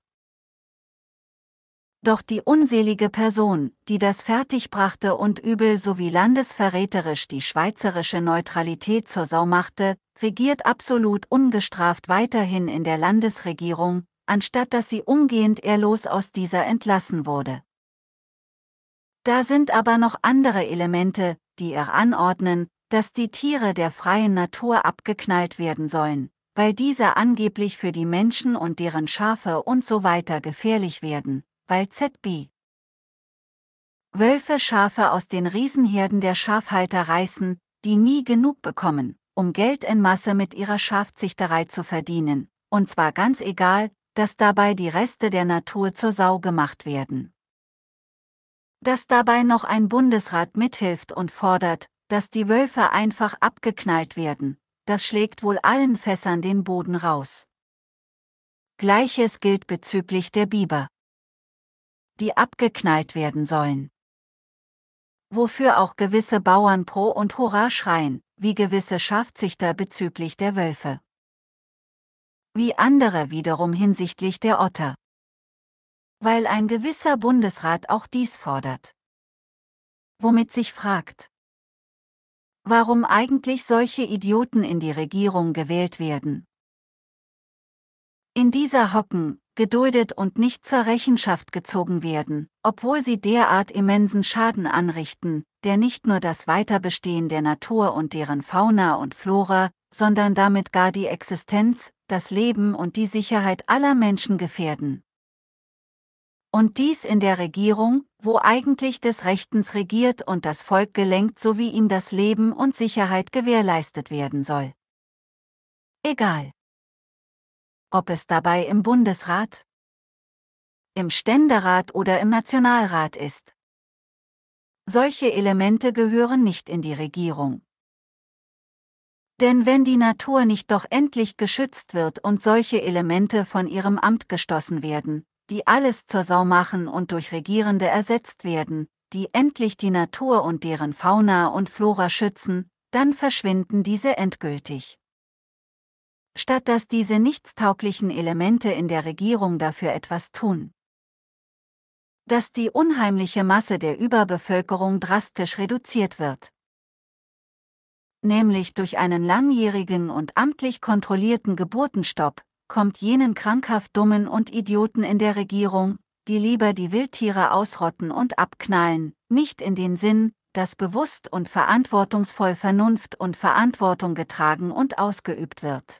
Doch die unselige Person, die das fertigbrachte und übel sowie landesverräterisch die schweizerische Neutralität zur Sau machte, regiert absolut ungestraft weiterhin in der Landesregierung, anstatt dass sie umgehend ehrlos aus dieser entlassen wurde. Da sind aber noch andere Elemente, die ihr anordnen, dass die Tiere der freien Natur abgeknallt werden sollen, weil diese angeblich für die Menschen und deren Schafe und so weiter gefährlich werden, weil Z B Wölfe Schafe aus den Riesenherden der Schafhalter reißen, die nie genug bekommen, um Geld in Masse mit ihrer Schafzüchterei zu verdienen, und zwar ganz egal, dass dabei die Reste der Natur zur Sau gemacht werden. Dass dabei noch ein Bundesrat mithilft und fordert, dass die Wölfe einfach abgeknallt werden, das schlägt wohl allen Fässern den Boden raus. Gleiches gilt bezüglich der Biber, die abgeknallt werden sollen. Wofür auch gewisse Bauern Pro und Hurra schreien, wie gewisse Schafzüchter bezüglich der Wölfe. Wie andere wiederum hinsichtlich der Otter. Weil ein gewisser Bundesrat auch dies fordert. Womit sich fragt, warum eigentlich solche Idioten in die Regierung gewählt werden. In dieser hocken, geduldet und nicht zur Rechenschaft gezogen werden, obwohl sie derart immensen Schaden anrichten, der nicht nur das Weiterbestehen der Natur und deren Fauna und Flora, sondern damit gar die Existenz, das Leben und die Sicherheit aller Menschen gefährden. Und dies in der Regierung, wo eigentlich des Rechtens regiert und das Volk gelenkt sowie ihm das Leben und Sicherheit gewährleistet werden soll. Egal, ob es dabei im Bundesrat, im Ständerat oder im Nationalrat ist. Solche Elemente gehören nicht in die Regierung. Denn wenn die Natur nicht doch endlich geschützt wird und solche Elemente von ihrem Amt gestoßen werden, die alles zur Sau machen und durch Regierende ersetzt werden, die endlich die Natur und deren Fauna und Flora schützen, dann verschwinden diese endgültig. Statt dass diese nichtstauglichen Elemente in der Regierung dafür etwas tun, dass die unheimliche Masse der Überbevölkerung drastisch reduziert wird. Nämlich durch einen langjährigen und amtlich kontrollierten Geburtenstopp, kommt jenen krankhaft Dummen und Idioten in der Regierung, die lieber die Wildtiere ausrotten und abknallen, nicht in den Sinn, dass bewusst und verantwortungsvoll Vernunft und Verantwortung getragen und ausgeübt wird.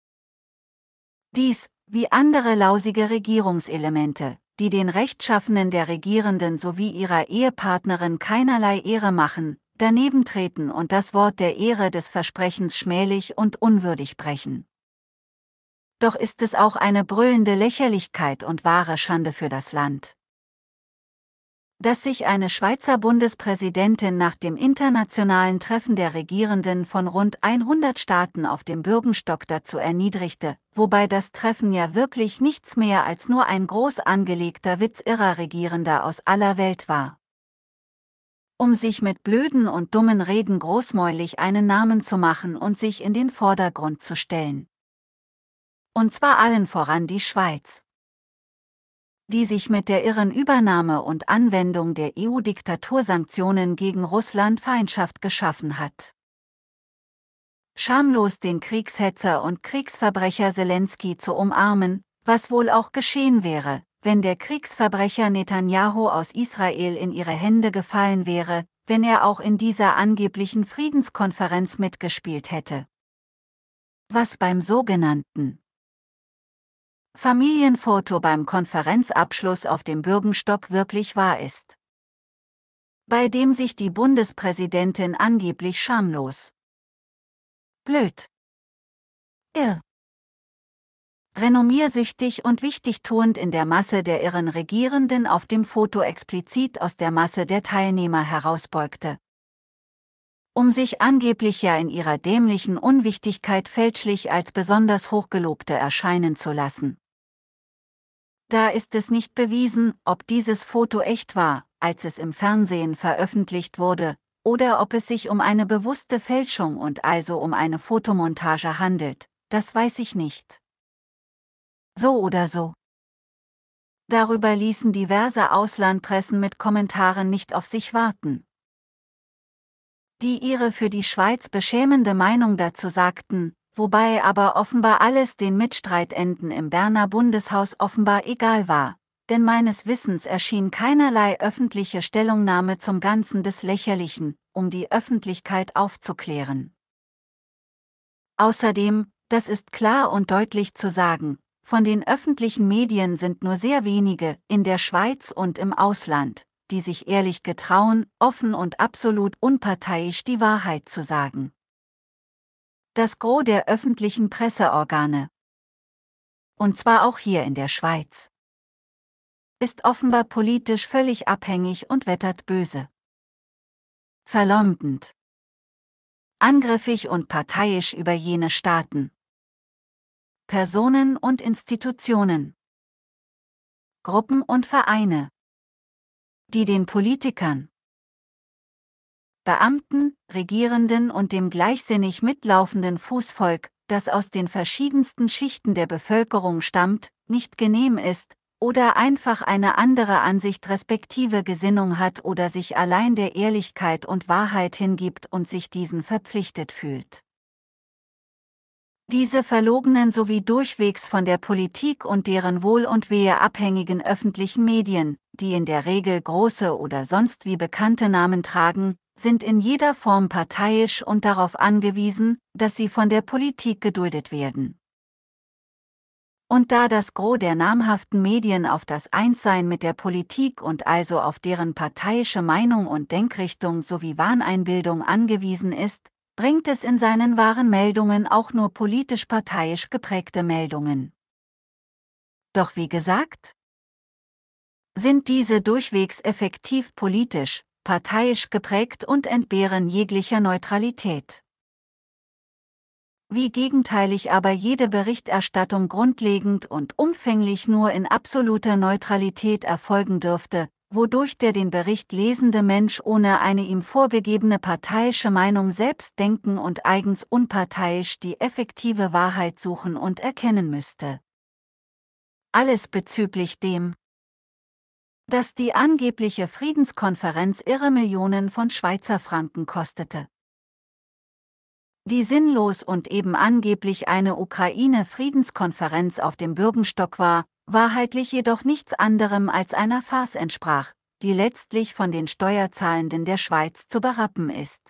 Dies, wie andere lausige Regierungselemente, die den Rechtschaffenen der Regierenden sowie ihrer Ehepartnerin keinerlei Ehre machen, daneben treten und das Wort der Ehre des Versprechens schmählich und unwürdig brechen. Doch ist es auch eine brüllende Lächerlichkeit und wahre Schande für das Land, dass sich eine Schweizer Bundespräsidentin nach dem internationalen Treffen der Regierenden von rund hundert Staaten auf dem Bürgenstock dazu erniedrigte, wobei das Treffen ja wirklich nichts mehr als nur ein groß angelegter Witz irrer Regierender aus aller Welt war. Um sich mit blöden und dummen Reden großmäulig einen Namen zu machen und sich in den Vordergrund zu stellen. Und zwar allen voran die Schweiz, die sich mit der irren Übernahme und Anwendung der E U-Diktatursanktionen gegen Russland Feindschaft geschaffen hat. Schamlos den Kriegshetzer und Kriegsverbrecher Selenskyj zu umarmen, was wohl auch geschehen wäre, wenn der Kriegsverbrecher Netanjahu aus Israel in ihre Hände gefallen wäre, wenn er auch in dieser angeblichen Friedenskonferenz mitgespielt hätte. Was beim sogenannten Familienfoto beim Konferenzabschluss auf dem Bürgenstock wirklich wahr ist. Bei dem sich die Bundespräsidentin angeblich schamlos blöd, irr, renommiersüchtig und wichtigtuend in der Masse der irren Regierenden auf dem Foto explizit aus der Masse der Teilnehmer herausbeugte. Um sich angeblich ja in ihrer dämlichen Unwichtigkeit fälschlich als besonders Hochgelobte erscheinen zu lassen. Da ist es nicht bewiesen, ob dieses Foto echt war, als es im Fernsehen veröffentlicht wurde, oder ob es sich um eine bewusste Fälschung und also um eine Fotomontage handelt, das weiß ich nicht. So oder so. Darüber ließen diverse Auslandpressen mit Kommentaren nicht auf sich warten, die ihre für die Schweiz beschämende Meinung dazu sagten, wobei aber offenbar alles den Mitstreitenden im Berner Bundeshaus offenbar egal war, denn meines Wissens erschien keinerlei öffentliche Stellungnahme zum Ganzen des Lächerlichen, um die Öffentlichkeit aufzuklären. Außerdem, das ist klar und deutlich zu sagen, von den öffentlichen Medien sind nur sehr wenige, in der Schweiz und im Ausland, die sich ehrlich getrauen, offen und absolut unparteiisch die Wahrheit zu sagen. Das Gros der öffentlichen Presseorgane, und zwar auch hier in der Schweiz, ist offenbar politisch völlig abhängig und wettert böse, verleumdend, angriffig und parteiisch über jene Staaten, Personen und Institutionen, Gruppen und Vereine, die den Politikern, Beamten, Regierenden und dem gleichsinnig mitlaufenden Fußvolk, das aus den verschiedensten Schichten der Bevölkerung stammt, nicht genehm ist, oder einfach eine andere Ansicht respektive Gesinnung hat oder sich allein der Ehrlichkeit und Wahrheit hingibt und sich diesen verpflichtet fühlt. Diese verlogenen sowie durchwegs von der Politik und deren Wohl und Wehe abhängigen öffentlichen Medien, die in der Regel große oder sonst wie bekannte Namen tragen, sind in jeder Form parteiisch und darauf angewiesen, dass sie von der Politik geduldet werden. Und da das Gros der namhaften Medien auf das Einssein mit der Politik und also auf deren parteiische Meinung und Denkrichtung sowie Wahneinbildung angewiesen ist, bringt es in seinen wahren Meldungen auch nur politisch-parteiisch geprägte Meldungen. Doch wie gesagt, sind diese durchwegs effektiv politisch, parteiisch geprägt und entbehren jeglicher Neutralität. Wie gegenteilig aber jede Berichterstattung grundlegend und umfänglich nur in absoluter Neutralität erfolgen dürfte, wodurch der den Bericht lesende Mensch ohne eine ihm vorgegebene parteiische Meinung selbst denken und eigens unparteiisch die effektive Wahrheit suchen und erkennen müsste. Alles bezüglich dem, dass die angebliche Friedenskonferenz irre Millionen von Schweizer Franken kostete. Die sinnlos und eben angeblich eine Ukraine-Friedenskonferenz auf dem Bürgenstock war, wahrheitlich jedoch nichts anderem als einer Farce entsprach, die letztlich von den Steuerzahlenden der Schweiz zu berappen ist.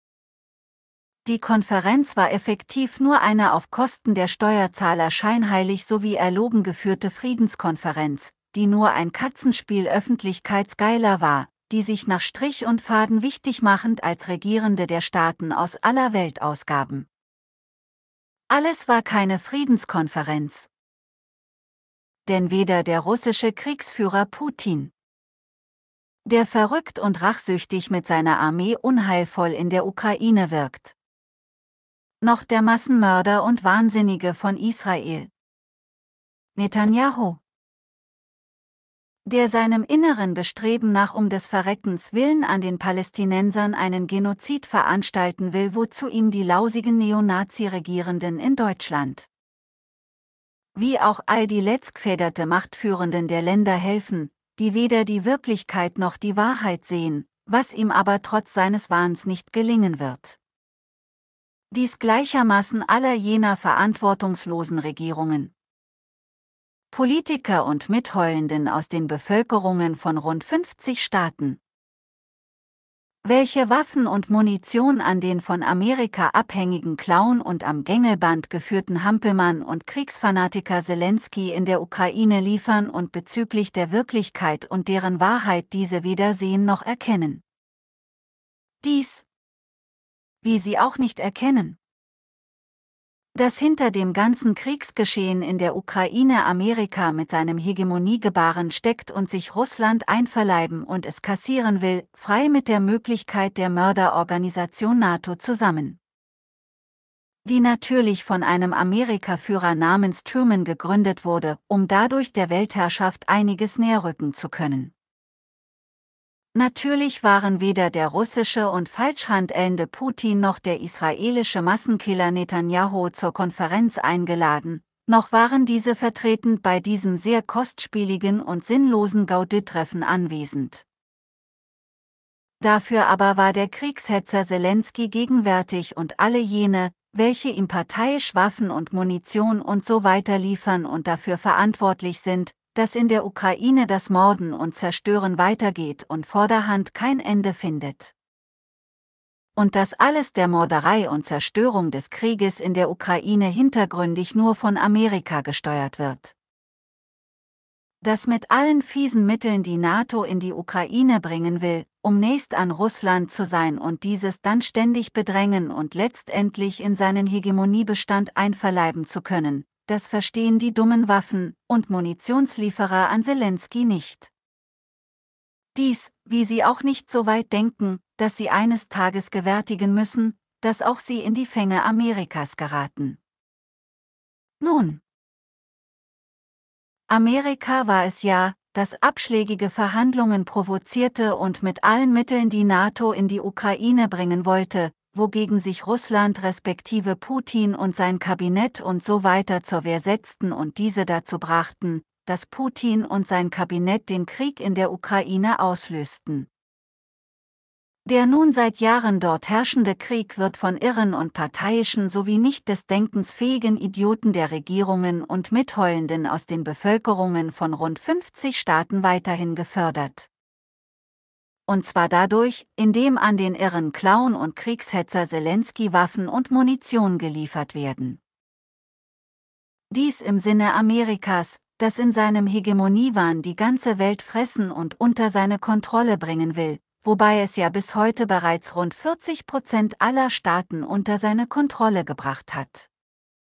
Die Konferenz war effektiv nur eine auf Kosten der Steuerzahler scheinheilig sowie erlogen geführte Friedenskonferenz, die nur ein Katzenspiel öffentlichkeitsgeiler war, die sich nach Strich und Faden wichtig machend als Regierende der Staaten aus aller Welt ausgaben. Alles war keine Friedenskonferenz. Denn weder der russische Kriegsführer Putin, der verrückt und rachsüchtig mit seiner Armee unheilvoll in der Ukraine wirkt, noch der Massenmörder und Wahnsinnige von Israel, Netanyahu, der seinem inneren Bestreben nach um des Verreckens willen an den Palästinensern einen Genozid veranstalten will, wozu ihm die lausigen Neonazi-Regierenden in Deutschland, wie auch all die letztgefederte Machtführenden der Länder helfen, die weder die Wirklichkeit noch die Wahrheit sehen, was ihm aber trotz seines Wahns nicht gelingen wird. Dies gleichermaßen aller jener verantwortungslosen Regierungen, Politiker und Mitheulenden aus den Bevölkerungen von rund fünfzig Staaten, welche Waffen und Munition an den von Amerika abhängigen Clown und am Gängelband geführten Hampelmann und Kriegsfanatiker Zelensky in der Ukraine liefern und bezüglich der Wirklichkeit und deren Wahrheit diese weder sehen noch erkennen. Dies, wie sie auch nicht erkennen, Dass hinter dem ganzen Kriegsgeschehen in der Ukraine Amerika mit seinem Hegemoniegebaren steckt und sich Russland einverleiben und es kassieren will, frei mit der Möglichkeit der Mörderorganisation NATO zusammen. Die natürlich von einem Amerikaführer namens Truman gegründet wurde, um dadurch der Weltherrschaft einiges näherrücken zu können. Natürlich waren weder der russische und falschhandelnde Putin noch der israelische Massenkiller Netanyahu zur Konferenz eingeladen, noch waren diese vertretend bei diesem sehr kostspieligen und sinnlosen Gaudí-Treffen anwesend. Dafür aber war der Kriegshetzer Selenskyj gegenwärtig und alle jene, welche ihm parteiisch Waffen und Munition und so weiter liefern und dafür verantwortlich sind, dass in der Ukraine das Morden und Zerstören weitergeht und vorderhand kein Ende findet. Und das alles der Mörderei und Zerstörung des Krieges in der Ukraine hintergründig nur von Amerika gesteuert wird. Dass mit allen fiesen Mitteln die NATO in die Ukraine bringen will, um nächst an Russland zu sein und dieses dann ständig bedrängen und letztendlich in seinen Hegemoniebestand einverleiben zu können, das verstehen die dummen Waffen- und Munitionslieferer an Selenskyj nicht. Dies, wie sie auch nicht so weit denken, dass sie eines Tages gewärtigen müssen, dass auch sie in die Fänge Amerikas geraten. Nun, Amerika war es ja, das abschlägige Verhandlungen provozierte und mit allen Mitteln die NATO in die Ukraine bringen wollte, wogegen sich Russland respektive Putin und sein Kabinett und so weiter zur Wehr setzten und diese dazu brachten, dass Putin und sein Kabinett den Krieg in der Ukraine auslösten. Der nun seit Jahren dort herrschende Krieg wird von irren und parteiischen sowie nicht des Denkens fähigen Idioten der Regierungen und Mitheulenden aus den Bevölkerungen von rund fünfzig Staaten weiterhin gefördert. Und zwar dadurch, indem an den irren Clown und Kriegshetzer Selenskyj Waffen und Munition geliefert werden. Dies im Sinne Amerikas, das in seinem Hegemoniewahn die ganze Welt fressen und unter seine Kontrolle bringen will, wobei es ja bis heute bereits rund vierzig Prozent aller Staaten unter seine Kontrolle gebracht hat.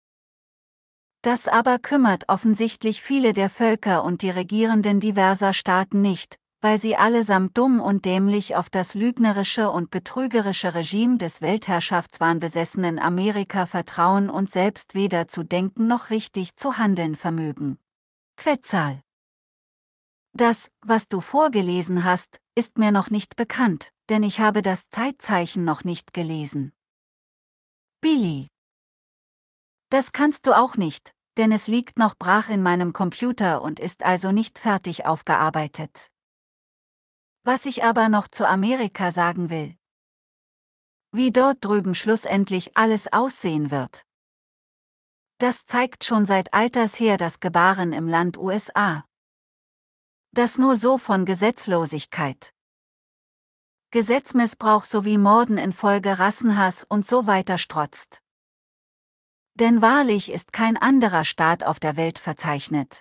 Das aber kümmert offensichtlich viele der Völker und die Regierenden diverser Staaten nicht, weil sie allesamt dumm und dämlich auf das lügnerische und betrügerische Regime des Weltherrschaftswahnbesessenen Amerika vertrauen und selbst weder zu denken noch richtig zu handeln vermögen. Quetzal. Das, was du vorgelesen hast, ist mir noch nicht bekannt, denn ich habe das Zeitzeichen noch nicht gelesen. Billy. Das kannst du auch nicht, denn es liegt noch brach in meinem Computer und ist also nicht fertig aufgearbeitet. Was ich aber noch zu Amerika sagen will. Wie dort drüben schlussendlich alles aussehen wird. Das zeigt schon seit alters her das Gebaren im Land U S A. Das nur so von Gesetzlosigkeit, Gesetzmissbrauch sowie Morden infolge Rassenhass und so weiter strotzt. Denn wahrlich ist kein anderer Staat auf der Welt verzeichnet,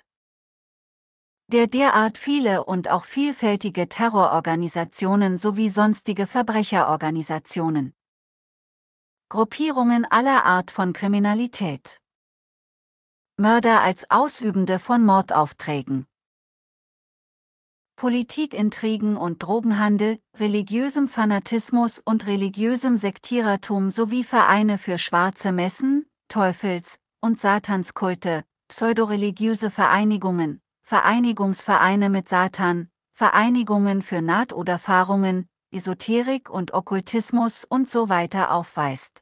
der derart viele und auch vielfältige Terrororganisationen sowie sonstige Verbrecherorganisationen, Gruppierungen aller Art von Kriminalität, Mörder als Ausübende von Mordaufträgen, Politikintrigen und Drogenhandel, religiösem Fanatismus und religiösem Sektierertum sowie Vereine für schwarze Messen, Teufels- und Satanskulte, pseudoreligiöse Vereinigungen, Vereinigungsvereine mit Satan, Vereinigungen für Nahtoderfahrungen, Esoterik und Okkultismus und so weiter aufweist.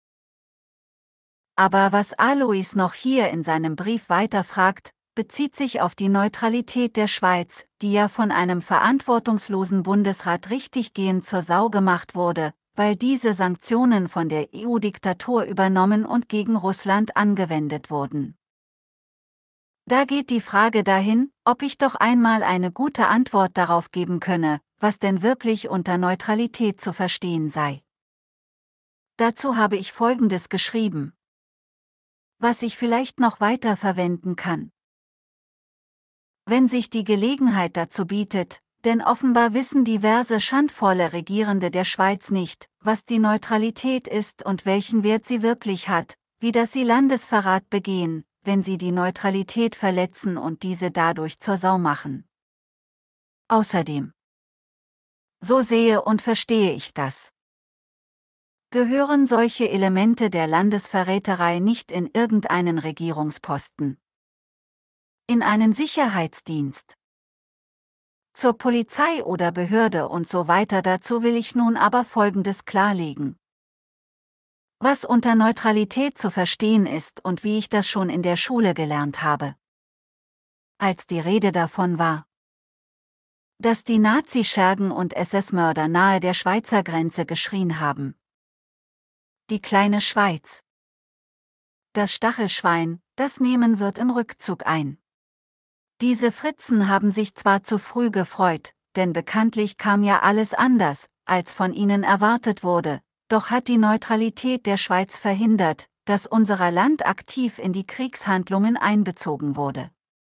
Aber was Alois noch hier in seinem Brief weiterfragt, bezieht sich auf die Neutralität der Schweiz, die ja von einem verantwortungslosen Bundesrat richtiggehend zur Sau gemacht wurde, weil diese Sanktionen von der E U-Diktatur übernommen und gegen Russland angewendet wurden. Da geht die Frage dahin, ob ich doch einmal eine gute Antwort darauf geben könne, was denn wirklich unter Neutralität zu verstehen sei. Dazu habe ich Folgendes geschrieben, was ich vielleicht noch weiter verwenden kann. Wenn sich die Gelegenheit dazu bietet, denn offenbar wissen diverse schandvolle Regierende der Schweiz nicht, was die Neutralität ist und welchen Wert sie wirklich hat, wie dass sie Landesverrat begehen, wenn sie die Neutralität verletzen und diese dadurch zur Sau machen. Außerdem, so sehe und verstehe ich das, gehören solche Elemente der Landesverräterei nicht in irgendeinen Regierungsposten, in einen Sicherheitsdienst, zur Polizei oder Behörde und so weiter. Dazu will ich nun aber Folgendes klarlegen. Was unter Neutralität zu verstehen ist und wie ich das schon in der Schule gelernt habe. Als die Rede davon war, dass die Nazi-Schergen und S S-Mörder nahe der Schweizer Grenze geschrien haben. Die kleine Schweiz. Das Stachelschwein, das nehmen wird im Rückzug ein. Diese Fritzen haben sich zwar zu früh gefreut, denn bekanntlich kam ja alles anders, als von ihnen erwartet wurde, doch hat die Neutralität der Schweiz verhindert, dass unser Land aktiv in die Kriegshandlungen einbezogen wurde.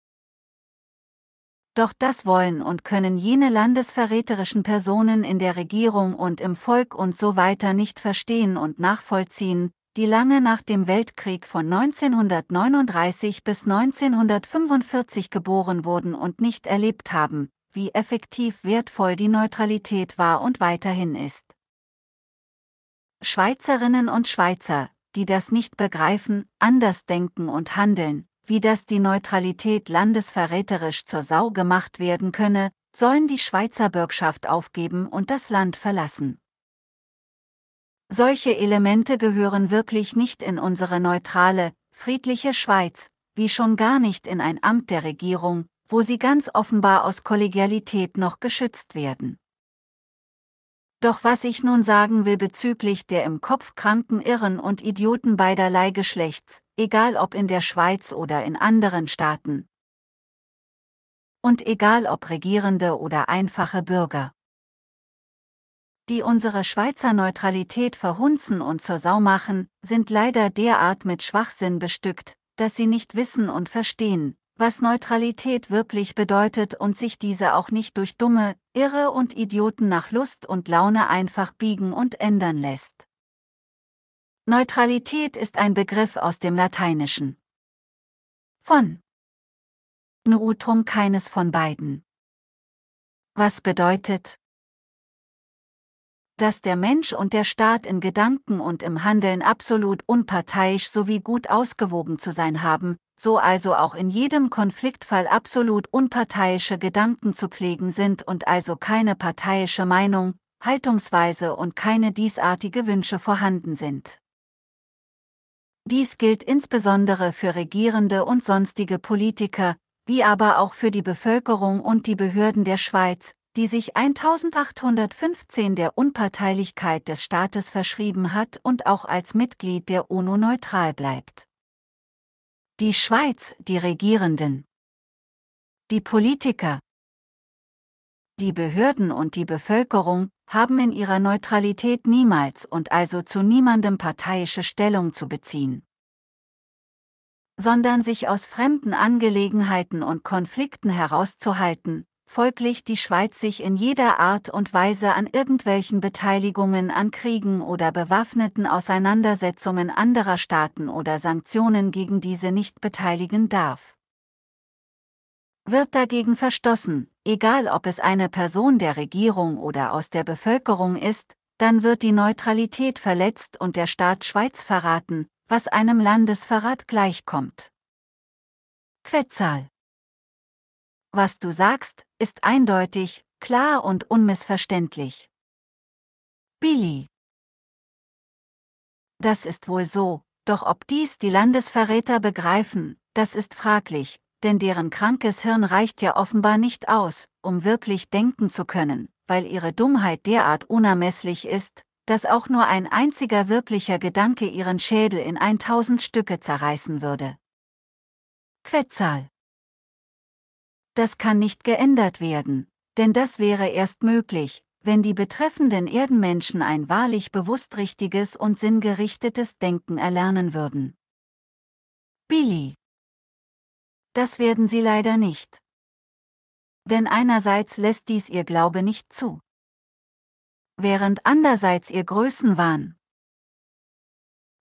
Doch das wollen und können jene landesverräterischen Personen in der Regierung und im Volk und so weiter nicht verstehen und nachvollziehen, die lange nach dem Weltkrieg von neunzehnhundertneununddreißig bis neunzehnhundertfünfundvierzig geboren wurden und nicht erlebt haben, wie effektiv wertvoll die Neutralität war und weiterhin ist. Schweizerinnen und Schweizer, die das nicht begreifen, anders denken und handeln, wie dass die Neutralität landesverräterisch zur Sau gemacht werden könne, sollen die Schweizer Bürgschaft aufgeben und das Land verlassen. Solche Elemente gehören wirklich nicht in unsere neutrale, friedliche Schweiz, wie schon gar nicht in ein Amt der Regierung, wo sie ganz offenbar aus Kollegialität noch geschützt werden. Doch was ich nun sagen will bezüglich der im Kopf kranken Irren und Idioten beiderlei Geschlechts, egal ob in der Schweiz oder in anderen Staaten. Und egal ob Regierende oder einfache Bürger, die unsere Schweizer Neutralität verhunzen und zur Sau machen, sind leider derart mit Schwachsinn bestückt, dass sie nicht wissen und verstehen, was Neutralität wirklich bedeutet und sich diese auch nicht durch dumme, Irre und Idioten nach Lust und Laune einfach biegen und ändern lässt. Neutralität ist ein Begriff aus dem Lateinischen. Von neutrum, keines von beiden. Was bedeutet, dass der Mensch und der Staat in Gedanken und im Handeln absolut unparteiisch sowie gut ausgewogen zu sein haben, so also auch in jedem Konfliktfall absolut unparteiische Gedanken zu pflegen sind und also keine parteiische Meinung, Haltungsweise und keine diesartige Wünsche vorhanden sind. Dies gilt insbesondere für Regierende und sonstige Politiker, wie aber auch für die Bevölkerung und die Behörden der Schweiz, die sich achttausendachthundertfünfzehn der Unparteilichkeit des Staates verschrieben hat und auch als Mitglied der UNO neutral bleibt. Die Schweiz, die Regierenden, die Politiker, die Behörden und die Bevölkerung haben in ihrer Neutralität niemals und also zu niemandem parteiische Stellung zu beziehen, sondern sich aus fremden Angelegenheiten und Konflikten herauszuhalten, folglich die Schweiz sich in jeder Art und Weise an irgendwelchen Beteiligungen an Kriegen oder bewaffneten Auseinandersetzungen anderer Staaten oder Sanktionen gegen diese nicht beteiligen darf. Wird dagegen verstoßen, egal ob es eine Person der Regierung oder aus der Bevölkerung ist, dann wird die Neutralität verletzt und der Staat Schweiz verraten, was einem Landesverrat gleichkommt. Quetzal. Was du sagst, ist eindeutig, klar und unmissverständlich. Billy. Das ist wohl so, doch ob dies die Landesverräter begreifen, das ist fraglich, denn deren krankes Hirn reicht ja offenbar nicht aus, um wirklich denken zu können, weil ihre Dummheit derart unermesslich ist, dass auch nur ein einziger wirklicher Gedanke ihren Schädel in eintausend Stücke zerreißen würde. Quetzal. Das kann nicht geändert werden, denn das wäre erst möglich, wenn die betreffenden Erdenmenschen ein wahrlich bewusst richtiges und sinngerichtetes Denken erlernen würden. Billy. Das werden sie leider nicht. Denn einerseits lässt dies ihr Glaube nicht zu, während andererseits ihr Größenwahn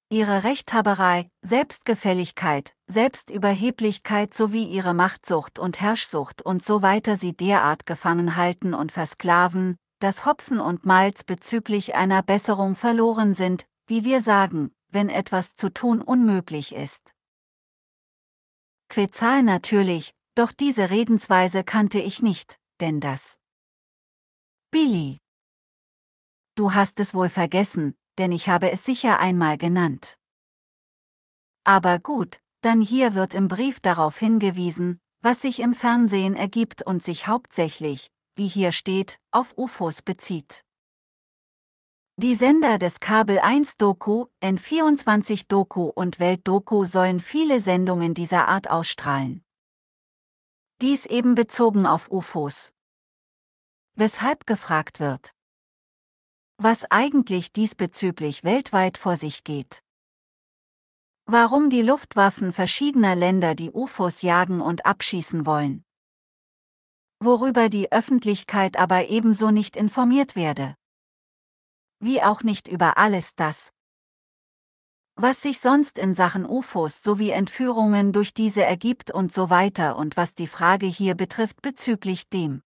Ihre Rechthaberei, Selbstgefälligkeit, Selbstüberheblichkeit sowie ihre Machtsucht und Herrschsucht und so weiter sie derart gefangen halten und versklaven, dass Hopfen und Malz bezüglich einer Besserung verloren sind, wie wir sagen, wenn etwas zu tun unmöglich ist. Quetzal natürlich, doch diese Redensweise kannte ich nicht, denn das Billy. Du hast es wohl vergessen, denn ich habe es sicher einmal genannt. Aber gut, dann hier wird im Brief darauf hingewiesen, was sich im Fernsehen ergibt und sich hauptsächlich, wie hier steht, auf U F Os bezieht. Die Sender des Kabel eins Doku, N vierundzwanzig Doku und Welt Doku sollen viele Sendungen dieser Art ausstrahlen. Dies eben bezogen auf U F Os. Weshalb gefragt wird, was eigentlich diesbezüglich weltweit vor sich geht. Warum die Luftwaffen verschiedener Länder die U F Os jagen und abschießen wollen. Worüber die Öffentlichkeit aber ebenso nicht informiert werde. Wie auch nicht über alles das, was sich sonst in Sachen U F Os sowie Entführungen durch diese ergibt und so weiter und was die Frage hier betrifft bezüglich dem,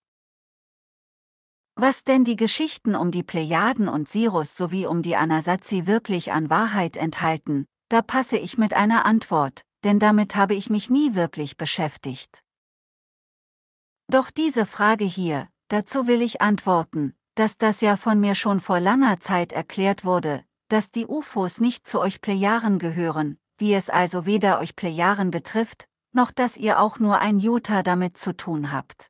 was denn die Geschichten um die Plejaden und Sirius sowie um die Anasazi wirklich an Wahrheit enthalten, da passe ich mit einer Antwort, denn damit habe ich mich nie wirklich beschäftigt. Doch diese Frage hier, dazu will ich antworten, dass das ja von mir schon vor langer Zeit erklärt wurde, dass die U F Os nicht zu euch Plejaren gehören, wie es also weder euch Plejaren betrifft, noch dass ihr auch nur ein Jota damit zu tun habt.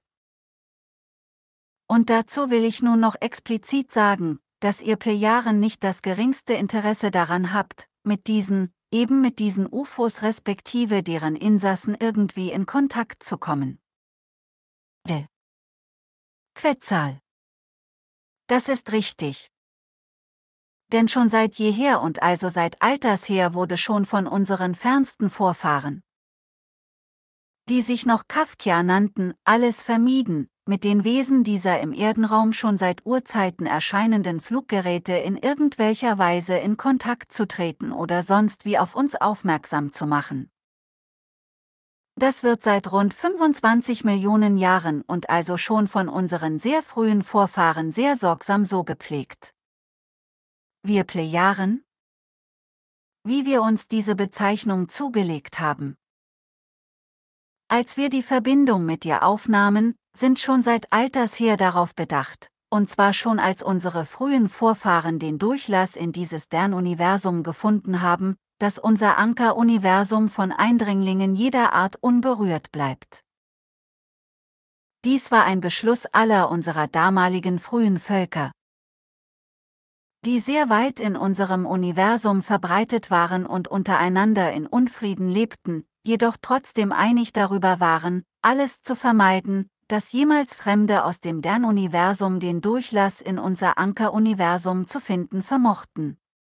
Und dazu will ich nun noch explizit sagen, dass ihr Plejaren nicht das geringste Interesse daran habt, mit diesen, eben mit diesen U F Os respektive deren Insassen irgendwie in Kontakt zu kommen. De Quetzal. Das ist richtig. Denn schon seit jeher und also seit alters her wurde schon von unseren fernsten Vorfahren, die sich noch Kafkia nannten, alles vermieden, mit den Wesen dieser im Erdenraum schon seit Urzeiten erscheinenden Fluggeräte in irgendwelcher Weise in Kontakt zu treten oder sonst wie auf uns aufmerksam zu machen. Das wird seit rund fünfundzwanzig Millionen Jahren und also schon von unseren sehr frühen Vorfahren sehr sorgsam so gepflegt. Wir Plejaren? Wie wir uns diese Bezeichnung zugelegt haben. Als wir die Verbindung mit dir aufnahmen, sind schon seit alters her darauf bedacht, und zwar schon als unsere frühen Vorfahren den Durchlass in dieses Sternuniversum gefunden haben, dass unser Ankeruniversum von Eindringlingen jeder Art unberührt bleibt. Dies war ein Beschluss aller unserer damaligen frühen Völker, die sehr weit in unserem Universum verbreitet waren und untereinander in Unfrieden lebten, jedoch trotzdem einig darüber waren, alles zu vermeiden, dass jemals Fremde aus dem Sternuniversum den Durchlass in unser Ankeruniversum zu finden vermochten.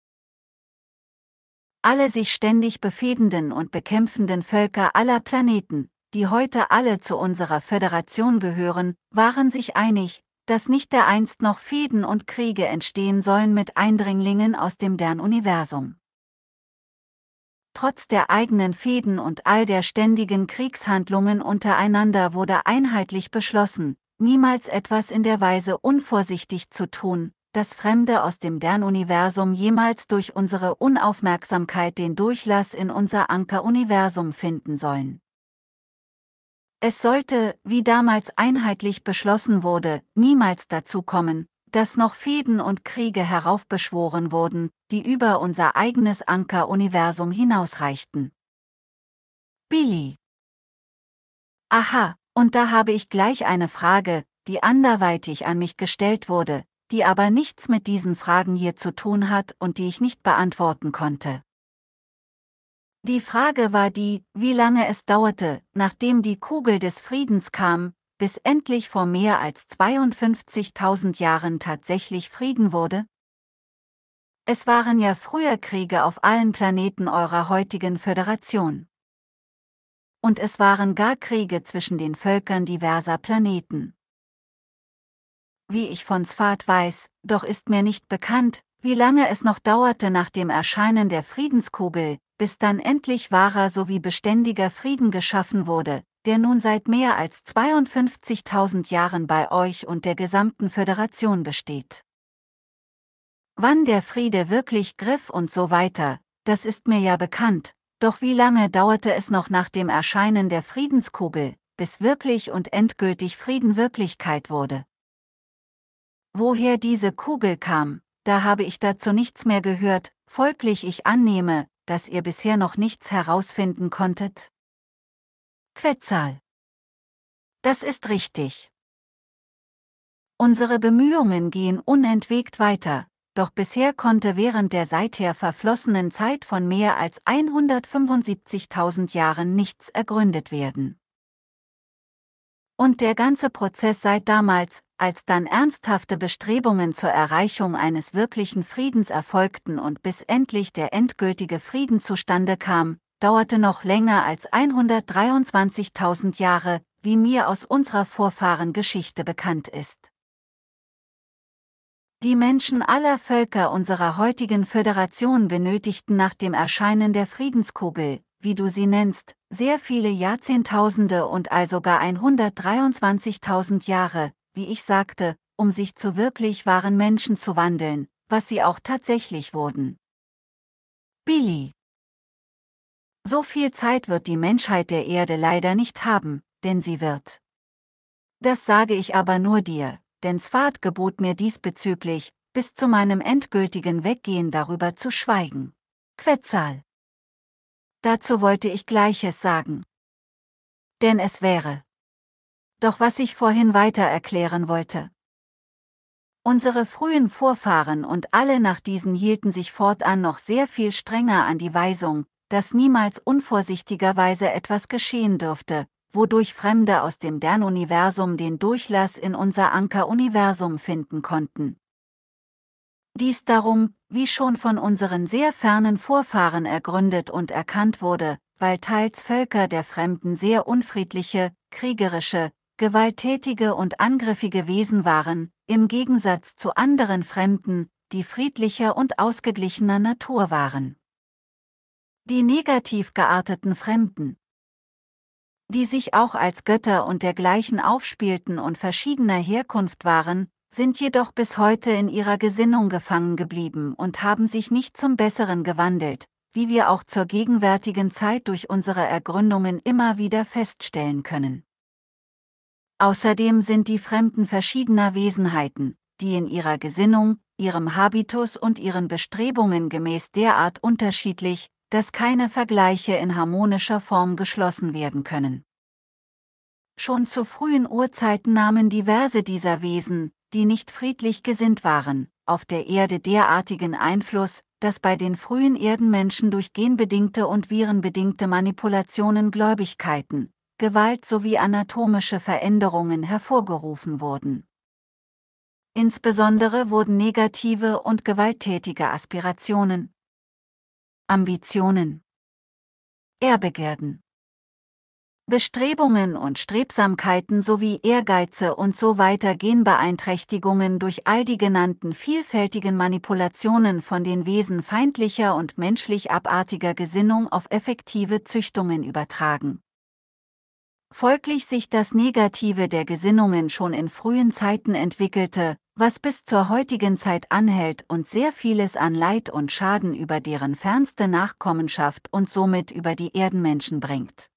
Alle sich ständig befehdenden und bekämpfenden Völker aller Planeten, die heute alle zu unserer Föderation gehören, waren sich einig, dass nicht dereinst noch Fehden und Kriege entstehen sollen mit Eindringlingen aus dem Sternuniversum. Trotz der eigenen Fehden und all der ständigen Kriegshandlungen untereinander wurde einheitlich beschlossen, niemals etwas in der Weise unvorsichtig zu tun, dass Fremde aus dem Sternuniversum jemals durch unsere Unaufmerksamkeit den Durchlass in unser Ankeruniversum finden sollen. Es sollte, wie damals einheitlich beschlossen wurde, niemals dazu kommen, dass noch Fehden und Kriege heraufbeschworen wurden, die über unser eigenes Ankeruniversum hinausreichten. Billy. Aha, und da habe ich gleich eine Frage, die anderweitig an mich gestellt wurde, die aber nichts mit diesen Fragen hier zu tun hat und die ich nicht beantworten konnte. Die Frage war die, wie lange es dauerte, nachdem die Kugel des Friedens kam, bis endlich vor mehr als zweiundfünfzigtausend Jahren tatsächlich Frieden wurde? Es waren ja früher Kriege auf allen Planeten eurer heutigen Föderation. Und es waren gar Kriege zwischen den Völkern diverser Planeten. Wie ich von Svat weiß, doch ist mir nicht bekannt, Wie lange es noch dauerte nach dem Erscheinen der Friedenskugel, bis dann endlich wahrer sowie beständiger Frieden geschaffen wurde, der nun seit mehr als zweiundfünfzigtausend Jahren bei euch und der gesamten Föderation besteht. Wann der Friede wirklich griff und so weiter, das ist mir ja bekannt, doch wie lange dauerte es noch nach dem Erscheinen der Friedenskugel, bis wirklich und endgültig Frieden Wirklichkeit wurde? Woher diese Kugel kam, da habe ich dazu nichts mehr gehört, folglich ich annehme, dass ihr bisher noch nichts herausfinden konntet? Quetzal: Das ist richtig. Unsere Bemühungen gehen unentwegt weiter, doch bisher konnte während der seither verflossenen Zeit von mehr als hundertfünfundsiebzigtausend Jahren nichts ergründet werden. Und der ganze Prozess seit damals, als dann ernsthafte Bestrebungen zur Erreichung eines wirklichen Friedens erfolgten und bis endlich der endgültige Frieden zustande kam, dauerte noch länger als hundertdreiundzwanzigtausend Jahre, wie mir aus unserer Vorfahrengeschichte bekannt ist. Die Menschen aller Völker unserer heutigen Föderation benötigten nach dem Erscheinen der Friedenskugel, wie du sie nennst, sehr viele Jahrzehntausende und also gar hundertdreiundzwanzigtausend Jahre, wie ich sagte, um sich zu wirklich wahren Menschen zu wandeln, was sie auch tatsächlich wurden. Billy: So viel Zeit wird die Menschheit der Erde leider nicht haben, denn sie wird. Das sage ich aber nur dir, denn Svat gebot mir diesbezüglich, bis zu meinem endgültigen Weggehen darüber zu schweigen. Quetzal: Dazu wollte ich Gleiches sagen. Denn es wäre. Doch was ich vorhin weiter erklären wollte. Unsere frühen Vorfahren und alle nach diesen hielten sich fortan noch sehr viel strenger an die Weisung, dass niemals unvorsichtigerweise etwas geschehen dürfte, wodurch Fremde aus dem Dernuniversum den Durchlass in unser Anker-Universum finden konnten. Dies darum, wie schon von unseren sehr fernen Vorfahren ergründet und erkannt wurde, weil teils Völker der Fremden sehr unfriedliche, kriegerische, gewalttätige und angriffige Wesen waren, im Gegensatz zu anderen Fremden, die friedlicher und ausgeglichener Natur waren. Die negativ gearteten Fremden, die sich auch als Götter und dergleichen aufspielten und verschiedener Herkunft waren, sind jedoch bis heute in ihrer Gesinnung gefangen geblieben und haben sich nicht zum Besseren gewandelt, wie wir auch zur gegenwärtigen Zeit durch unsere Ergründungen immer wieder feststellen können. Außerdem sind die Fremden verschiedener Wesenheiten, die in ihrer Gesinnung, ihrem Habitus und ihren Bestrebungen gemäß derart unterschiedlich, dass keine Vergleiche in harmonischer Form geschlossen werden können. Schon zu frühen Urzeiten nahmen diverse dieser Wesen, die nicht friedlich gesinnt waren, auf der Erde derartigen Einfluss, dass bei den frühen Erdenmenschen durch genbedingte und virenbedingte Manipulationen Gläubigkeiten, Gewalt sowie anatomische Veränderungen hervorgerufen wurden. Insbesondere wurden negative und gewalttätige Aspirationen, Ambitionen, Ehrbegierden, Bestrebungen und Strebsamkeiten sowie Ehrgeize und so weiter Genbeeinträchtigungen durch all die genannten vielfältigen Manipulationen von den Wesen feindlicher und menschlich abartiger Gesinnung auf effektive Züchtungen übertragen. Folglich sich das Negative der Gesinnungen schon in frühen Zeiten entwickelte, was bis zur heutigen Zeit anhält und sehr vieles an Leid und Schaden über deren fernste Nachkommenschaft und somit über die Erdenmenschen bringt.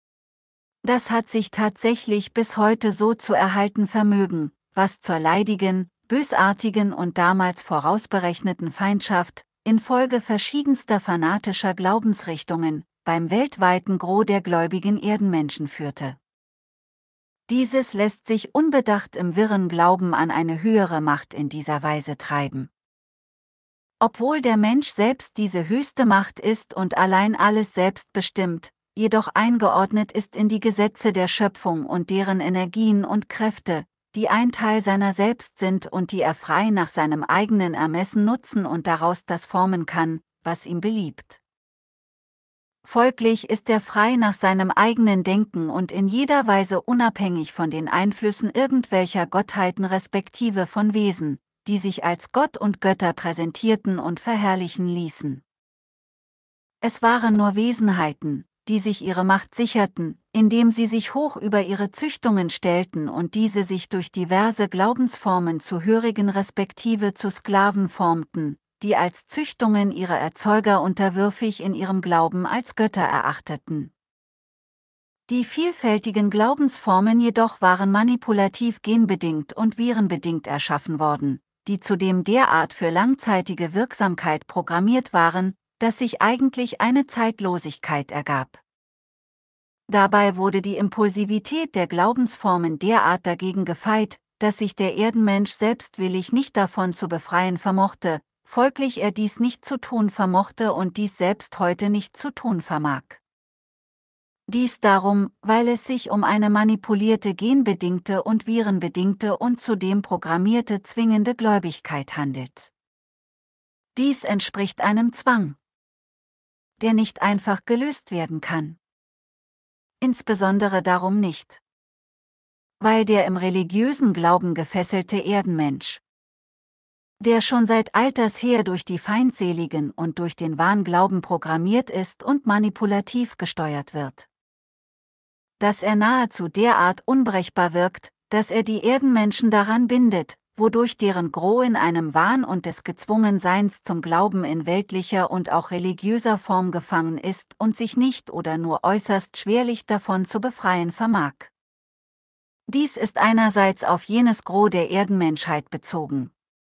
Das hat sich tatsächlich bis heute so zu erhalten vermögen, was zur leidigen, bösartigen und damals vorausberechneten Feindschaft, infolge verschiedenster fanatischer Glaubensrichtungen, beim weltweiten Gros der gläubigen Erdenmenschen führte. Dieses lässt sich unbedacht im wirren Glauben an eine höhere Macht in dieser Weise treiben. Obwohl der Mensch selbst diese höchste Macht ist und allein alles selbst bestimmt, jedoch eingeordnet ist in die Gesetze der Schöpfung und deren Energien und Kräfte, die ein Teil seiner selbst sind und die er frei nach seinem eigenen Ermessen nutzen und daraus das formen kann, was ihm beliebt. Folglich ist er frei nach seinem eigenen Denken und in jeder Weise unabhängig von den Einflüssen irgendwelcher Gottheiten respektive von Wesen, die sich als Gott und Götter präsentierten und verherrlichen ließen. Es waren nur Wesenheiten, die sich ihre Macht sicherten, indem sie sich hoch über ihre Züchtungen stellten und diese sich durch diverse Glaubensformen zu Hörigen respektive zu Sklaven formten, die als Züchtungen ihre Erzeuger unterwürfig in ihrem Glauben als Götter erachteten. Die vielfältigen Glaubensformen jedoch waren manipulativ genbedingt und virenbedingt erschaffen worden, die zudem derart für langzeitige Wirksamkeit programmiert waren, dass sich eigentlich eine Zeitlosigkeit ergab. Dabei wurde die Impulsivität der Glaubensformen derart dagegen gefeit, dass sich der Erdenmensch selbstwillig nicht davon zu befreien vermochte, folglich er dies nicht zu tun vermochte und dies selbst heute nicht zu tun vermag. Dies darum, weil es sich um eine manipulierte genbedingte und virenbedingte und zudem programmierte zwingende Gläubigkeit handelt. Dies entspricht einem Zwang, der nicht einfach gelöst werden kann. Insbesondere darum nicht, weil der im religiösen Glauben gefesselte Erdenmensch, der schon seit alters her durch die Feindseligen und durch den Wahnglauben programmiert ist und manipulativ gesteuert wird, dass er nahezu derart unbrechbar wirkt, dass er die Erdenmenschen daran bindet, wodurch deren Gros in einem Wahn und des Gezwungenseins zum Glauben in weltlicher und auch religiöser Form gefangen ist und sich nicht oder nur äußerst schwerlich davon zu befreien vermag. Dies ist einerseits auf jenes Gros der Erdenmenschheit bezogen,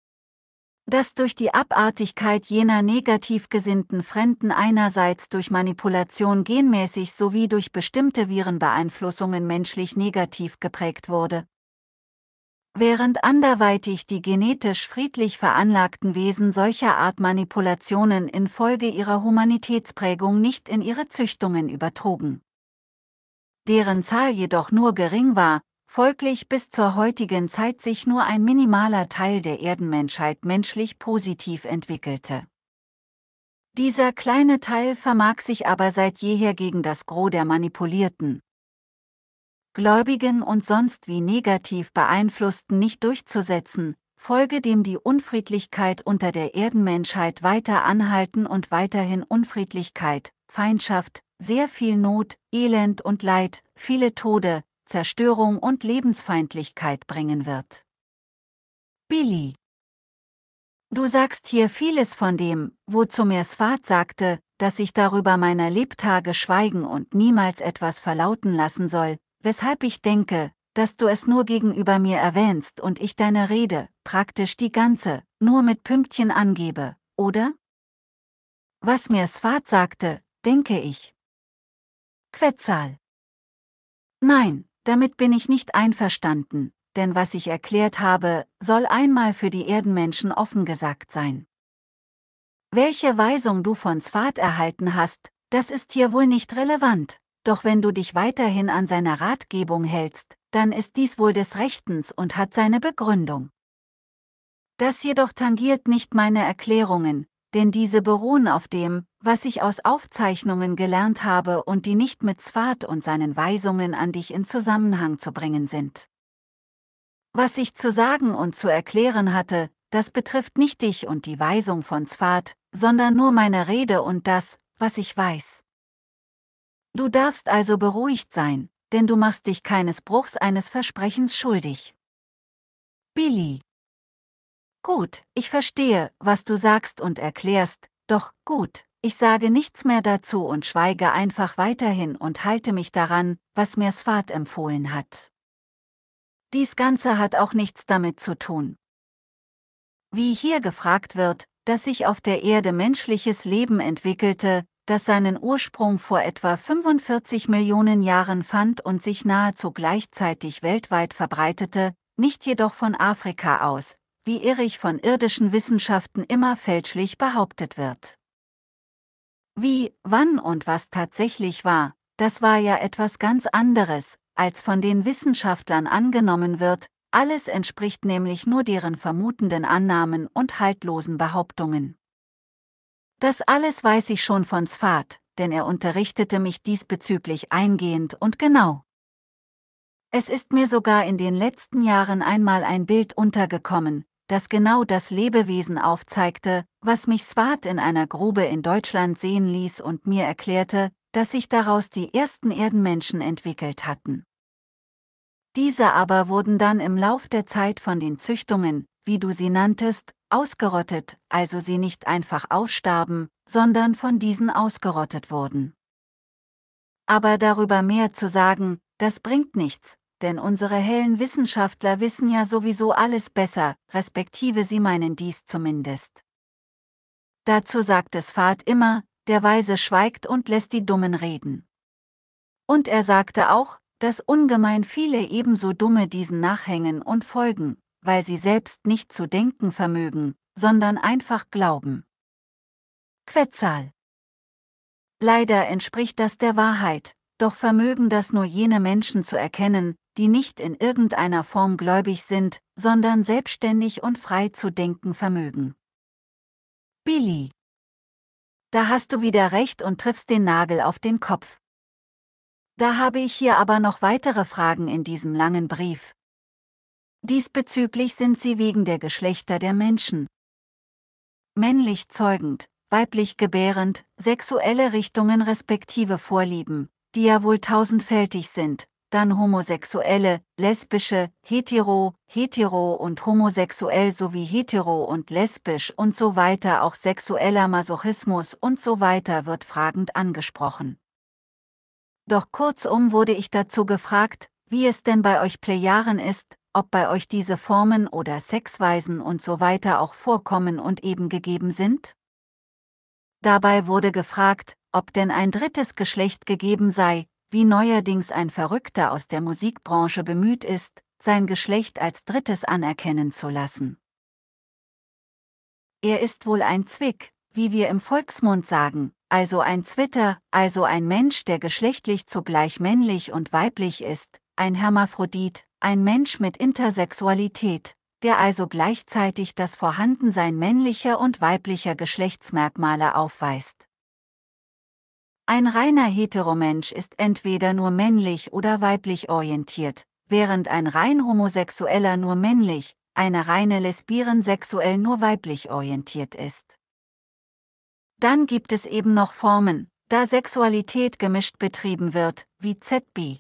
das durch die Abartigkeit jener negativ gesinnten Fremden einerseits durch Manipulation genmäßig sowie durch bestimmte Virenbeeinflussungen menschlich negativ geprägt wurde, während anderweitig die genetisch friedlich veranlagten Wesen solcher Art Manipulationen infolge ihrer Humanitätsprägung nicht in ihre Züchtungen übertrugen, deren Zahl jedoch nur gering war, folglich bis zur heutigen Zeit sich nur ein minimaler Teil der Erdenmenschheit menschlich positiv entwickelte. Dieser kleine Teil vermag sich aber seit jeher gegen das Gros der Manipulierten, Gläubigen und sonst wie negativ Beeinflussten nicht durchzusetzen, folge dem die Unfriedlichkeit unter der Erdenmenschheit weiter anhalten und weiterhin Unfriedlichkeit, Feindschaft, sehr viel Not, Elend und Leid, viele Tode, Zerstörung und Lebensfeindlichkeit bringen wird. Billy, du sagst hier vieles von dem, wozu mir Svat sagte, dass ich darüber meiner Lebtage schweigen und niemals etwas verlauten lassen soll, weshalb ich denke, dass du es nur gegenüber mir erwähnst und ich deine Rede, praktisch die ganze, nur mit Pünktchen angebe, oder? Was mir Svat sagte, denke ich. Quetzal. Nein, damit bin ich nicht einverstanden, denn was ich erklärt habe, soll einmal für die Erdenmenschen offen gesagt sein. Welche Weisung du von Svat erhalten hast, das ist hier wohl nicht relevant, doch wenn du dich weiterhin an seiner Ratgebung hältst, dann ist dies wohl des Rechtens und hat seine Begründung. Das jedoch tangiert nicht meine Erklärungen, denn diese beruhen auf dem, was ich aus Aufzeichnungen gelernt habe und die nicht mit Svat und seinen Weisungen an dich in Zusammenhang zu bringen sind. Was ich zu sagen und zu erklären hatte, das betrifft nicht dich und die Weisung von Svat, sondern nur meine Rede und das, was ich weiß. Du darfst also beruhigt sein, denn du machst dich keines Bruchs eines Versprechens schuldig. Billy. Gut, ich verstehe, was du sagst und erklärst, doch, gut, ich sage nichts mehr dazu und schweige einfach weiterhin und halte mich daran, was mir Svat empfohlen hat. Dies Ganze hat auch nichts damit zu tun. Wie hier gefragt wird, dass sich auf der Erde menschliches Leben entwickelte, das seinen Ursprung vor etwa fünfundvierzig Millionen Jahren fand und sich nahezu gleichzeitig weltweit verbreitete, nicht jedoch von Afrika aus, wie irrig von irdischen Wissenschaften immer fälschlich behauptet wird. Wie, wann und was tatsächlich war, das war ja etwas ganz anderes, als von den Wissenschaftlern angenommen wird, alles entspricht nämlich nur deren vermutenden Annahmen und haltlosen Behauptungen. Das alles weiß ich schon von Svat, denn er unterrichtete mich diesbezüglich eingehend und genau. Es ist mir sogar in den letzten Jahren einmal ein Bild untergekommen, das genau das Lebewesen aufzeigte, was mich Swart in einer Grube in Deutschland sehen ließ und mir erklärte, dass sich daraus die ersten Erdenmenschen entwickelt hatten. Diese aber wurden dann im Lauf der Zeit von den Züchtungen, wie du sie nanntest, ausgerottet, also sie nicht einfach ausstarben, sondern von diesen ausgerottet wurden. Aber darüber mehr zu sagen, das bringt nichts, denn unsere hellen Wissenschaftler wissen ja sowieso alles besser, respektive sie meinen dies zumindest. Dazu sagt es Swart immer, der Weise schweigt und lässt die Dummen reden. Und er sagte auch, dass ungemein viele ebenso Dumme diesen nachhängen und folgen, weil sie selbst nicht zu denken vermögen, sondern einfach glauben. Quetzal. Leider entspricht das der Wahrheit, doch vermögen das nur jene Menschen zu erkennen, die nicht in irgendeiner Form gläubig sind, sondern selbstständig und frei zu denken vermögen. Billy. Da hast du wieder recht und triffst den Nagel auf den Kopf. Da habe ich hier aber noch weitere Fragen in diesem langen Brief. Diesbezüglich sind sie wegen der Geschlechter der Menschen. Männlich zeugend, weiblich gebärend, sexuelle Richtungen respektive Vorlieben, die ja wohl tausendfältig sind, dann homosexuelle, lesbische, hetero, hetero und homosexuell sowie hetero und lesbisch und so weiter, auch sexueller Masochismus und so weiter wird fragend angesprochen. Doch kurzum wurde ich dazu gefragt, wie es denn bei euch Plejaren ist, ob bei euch diese Formen oder Sexweisen und so weiter auch vorkommen und eben gegeben sind? Dabei wurde gefragt, ob denn ein drittes Geschlecht gegeben sei, wie neuerdings ein Verrückter aus der Musikbranche bemüht ist, sein Geschlecht als drittes anerkennen zu lassen. Er ist wohl ein Zwick, wie wir im Volksmund sagen, also ein Zwitter, also ein Mensch, der geschlechtlich zugleich männlich und weiblich ist, ein Hermaphrodit, ein Mensch mit Intersexualität, der also gleichzeitig das Vorhandensein männlicher und weiblicher Geschlechtsmerkmale aufweist. Ein reiner Heteromensch ist entweder nur männlich oder weiblich orientiert, während ein rein Homosexueller nur männlich, eine reine Lesbierin sexuell nur weiblich orientiert ist. Dann gibt es eben noch Formen, da Sexualität gemischt betrieben wird, wie Z B.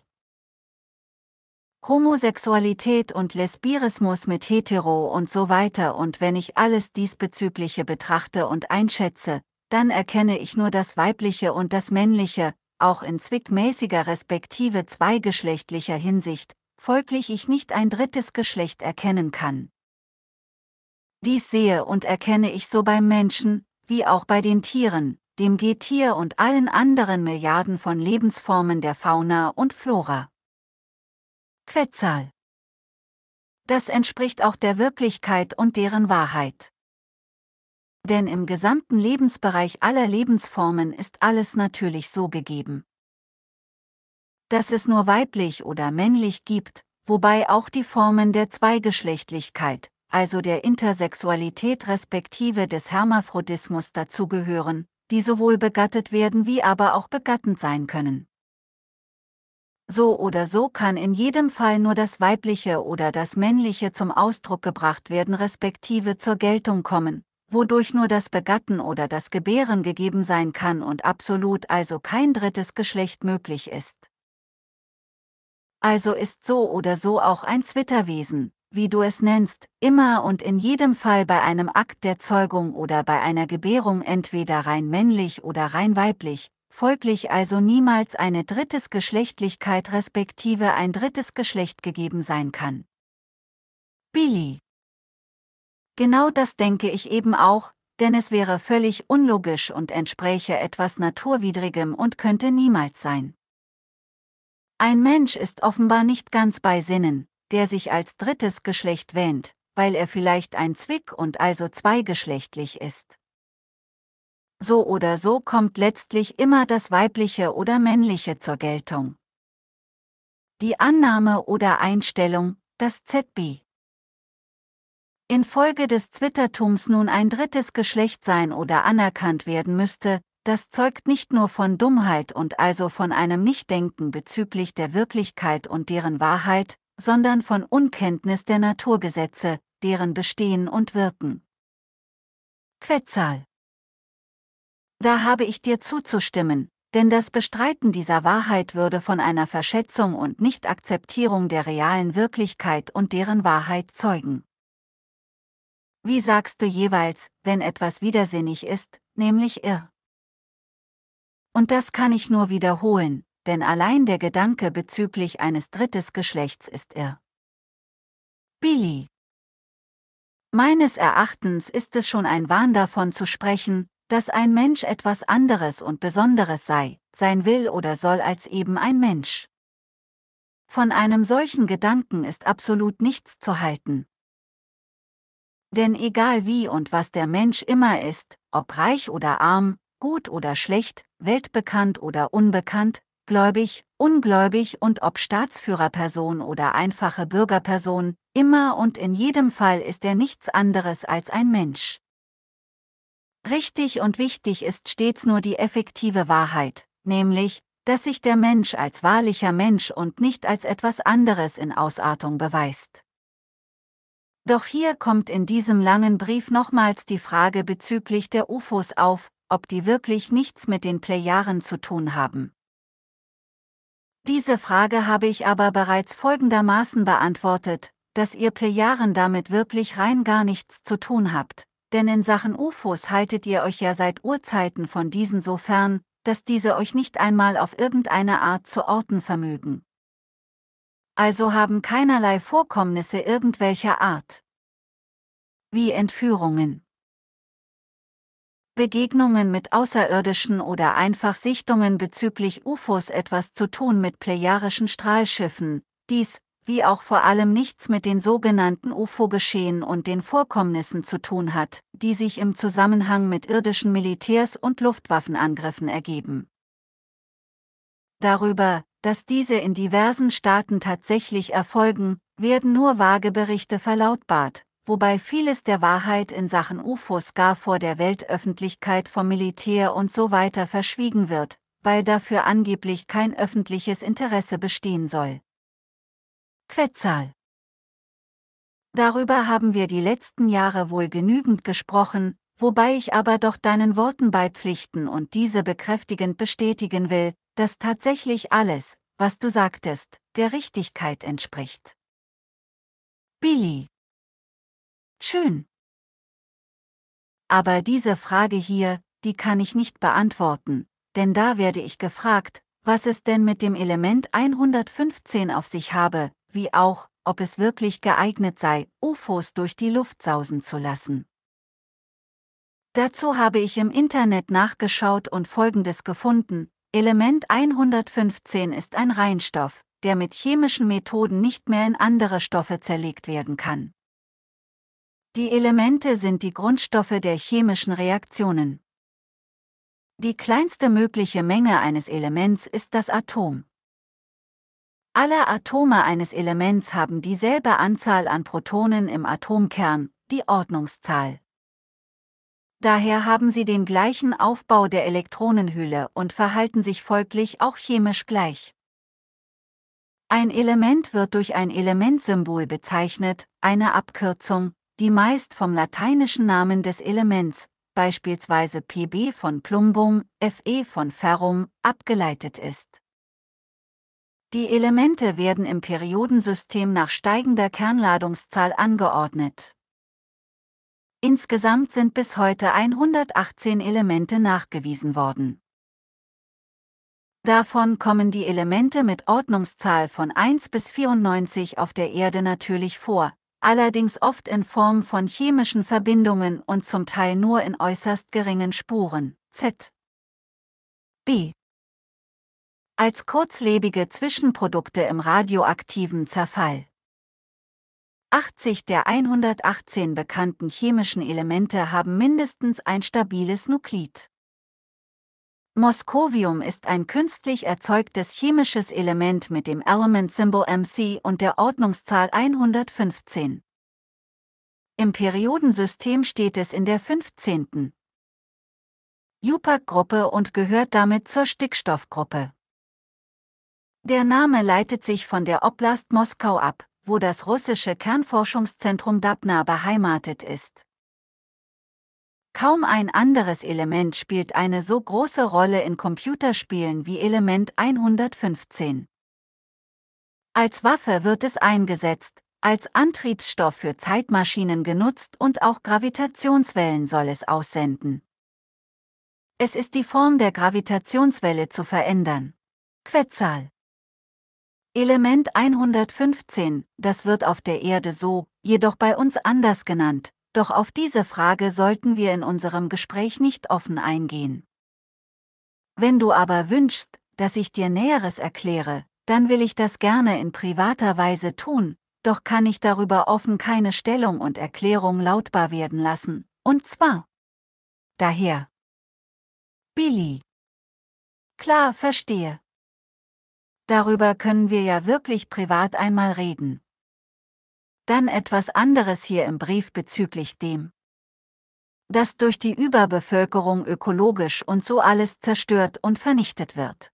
Homosexualität und Lesbierismus mit Hetero und so weiter, und wenn ich alles Diesbezügliche betrachte und einschätze, dann erkenne ich nur das Weibliche und das Männliche, auch in zwickmäßiger respektive zweigeschlechtlicher Hinsicht, folglich ich nicht ein drittes Geschlecht erkennen kann. Dies sehe und erkenne ich so beim Menschen, wie auch bei den Tieren, dem Getier und allen anderen Milliarden von Lebensformen der Fauna und Flora. Quetzal. Das entspricht auch der Wirklichkeit und deren Wahrheit. Denn im gesamten Lebensbereich aller Lebensformen ist alles natürlich so gegeben, dass es nur weiblich oder männlich gibt, wobei auch die Formen der Zweigeschlechtlichkeit, also der Intersexualität respektive des Hermaphrodismus dazugehören, die sowohl begattet werden wie aber auch begattend sein können. So oder so kann in jedem Fall nur das Weibliche oder das Männliche zum Ausdruck gebracht werden respektive zur Geltung kommen, wodurch nur das Begatten oder das Gebären gegeben sein kann und absolut also kein drittes Geschlecht möglich ist. Also ist so oder so auch ein Zwitterwesen, wie du es nennst, immer und in jedem Fall bei einem Akt der Zeugung oder bei einer Gebärung entweder rein männlich oder rein weiblich, folglich also niemals eine drittes Geschlechtlichkeit respektive ein drittes Geschlecht gegeben sein kann. Billy. Genau das denke ich eben auch, denn es wäre völlig unlogisch und entspräche etwas Naturwidrigem und könnte niemals sein. Ein Mensch ist offenbar nicht ganz bei Sinnen, der sich als drittes Geschlecht wähnt, weil er vielleicht ein Zwick und also zweigeschlechtlich ist. So oder so kommt letztlich immer das Weibliche oder Männliche zur Geltung. Die Annahme oder Einstellung, dass Z B infolge des Zwittertums nun ein drittes Geschlecht sein oder anerkannt werden müsste, das zeugt nicht nur von Dummheit und also von einem Nichtdenken bezüglich der Wirklichkeit und deren Wahrheit, sondern von Unkenntnis der Naturgesetze, deren Bestehen und Wirken. Quetzal. Da habe ich dir zuzustimmen, denn das Bestreiten dieser Wahrheit würde von einer Verschätzung und Nichtakzeptierung der realen Wirklichkeit und deren Wahrheit zeugen. Wie sagst du jeweils, wenn etwas widersinnig ist, nämlich irr? Und das kann ich nur wiederholen, denn allein der Gedanke bezüglich eines drittes Geschlechts ist irr. Billy. Meines Erachtens ist es schon ein Wahn davon zu sprechen, dass ein Mensch etwas anderes und Besonderes sei, sein will oder soll als eben ein Mensch. Von einem solchen Gedanken ist absolut nichts zu halten. Denn egal wie und was der Mensch immer ist, ob reich oder arm, gut oder schlecht, weltbekannt oder unbekannt, gläubig, ungläubig und ob Staatsführerperson oder einfache Bürgerperson, immer und in jedem Fall ist er nichts anderes als ein Mensch. Richtig und wichtig ist stets nur die effektive Wahrheit, nämlich, dass sich der Mensch als wahrlicher Mensch und nicht als etwas anderes in Ausartung beweist. Doch hier kommt in diesem langen Brief nochmals die Frage bezüglich der U F Os auf, ob die wirklich nichts mit den Plejaren zu tun haben. Diese Frage habe ich aber bereits folgendermaßen beantwortet, dass ihr Plejaren damit wirklich rein gar nichts zu tun habt, denn in Sachen U F Os haltet ihr euch ja seit Urzeiten von diesen so fern, dass diese euch nicht einmal auf irgendeine Art zu orten vermögen. Also haben keinerlei Vorkommnisse irgendwelcher Art, wie Entführungen, Begegnungen mit Außerirdischen oder einfach Sichtungen bezüglich U F Os etwas zu tun mit plejarischen Strahlschiffen, dies, wie auch vor allem nichts mit den sogenannten U F O-Geschehen und den Vorkommnissen zu tun hat, die sich im Zusammenhang mit irdischen Militärs- und Luftwaffenangriffen ergeben. Darüber, dass diese in diversen Staaten tatsächlich erfolgen, werden nur vage Berichte verlautbart, wobei vieles der Wahrheit in Sachen U F Os gar vor der Weltöffentlichkeit vom Militär und so weiter verschwiegen wird, weil dafür angeblich kein öffentliches Interesse bestehen soll. Quetzal. Darüber haben wir die letzten Jahre wohl genügend gesprochen, wobei ich aber doch deinen Worten beipflichten und diese bekräftigend bestätigen will, dass tatsächlich alles, was du sagtest, der Richtigkeit entspricht. Billy. Schön. Aber diese Frage hier, die kann ich nicht beantworten, denn da werde ich gefragt, was es denn mit dem Element hundertfünfzehn auf sich habe, wie auch, ob es wirklich geeignet sei, U F Os durch die Luft sausen zu lassen. Dazu habe ich im Internet nachgeschaut und Folgendes gefunden: Element hundertfünfzehn ist ein Reinstoff, der mit chemischen Methoden nicht mehr in andere Stoffe zerlegt werden kann. Die Elemente sind die Grundstoffe der chemischen Reaktionen. Die kleinste mögliche Menge eines Elements ist das Atom. Alle Atome eines Elements haben dieselbe Anzahl an Protonen im Atomkern, die Ordnungszahl. Daher haben sie den gleichen Aufbau der Elektronenhülle und verhalten sich folglich auch chemisch gleich. Ein Element wird durch ein Elementsymbol bezeichnet, eine Abkürzung, die meist vom lateinischen Namen des Elements, beispielsweise P b von Plumbum, Fe von Ferrum, abgeleitet ist. Die Elemente werden im Periodensystem nach steigender Kernladungszahl angeordnet. Insgesamt sind bis heute hundertachtzehn Elemente nachgewiesen worden. Davon kommen die Elemente mit Ordnungszahl von eins bis vierundneunzig auf der Erde natürlich vor, allerdings oft in Form von chemischen Verbindungen und zum Teil nur in äußerst geringen Spuren, z B als kurzlebige Zwischenprodukte im radioaktiven Zerfall. achtzig der hundertachtzehn bekannten chemischen Elemente haben mindestens ein stabiles Nuklid. Moskovium ist ein künstlich erzeugtes chemisches Element mit dem Element-Symbol M c und der Ordnungszahl hundertfünfzehn. Im Periodensystem steht es in der fünfzehnten Jupac-Gruppe und gehört damit zur Stickstoffgruppe. Der Name leitet sich von der Oblast Moskau ab, wo das russische Kernforschungszentrum Dubna beheimatet ist. Kaum ein anderes Element spielt eine so große Rolle in Computerspielen wie Element hundertfünfzehn. Als Waffe wird es eingesetzt, als Antriebsstoff für Zeitmaschinen genutzt und auch Gravitationswellen soll es aussenden. Es ist die Form der Gravitationswelle zu verändern. Quetzal. Element hundertfünfzehn, das wird auf der Erde so, jedoch bei uns anders genannt, doch auf diese Frage sollten wir in unserem Gespräch nicht offen eingehen. Wenn du aber wünschst, dass ich dir Näheres erkläre, dann will ich das gerne in privater Weise tun, doch kann ich darüber offen keine Stellung und Erklärung lautbar werden lassen, und zwar daher. Billy. Klar, verstehe. Darüber können wir ja wirklich privat einmal reden. Dann etwas anderes hier im Brief bezüglich dem, dass durch die Überbevölkerung ökologisch und so alles zerstört und vernichtet wird.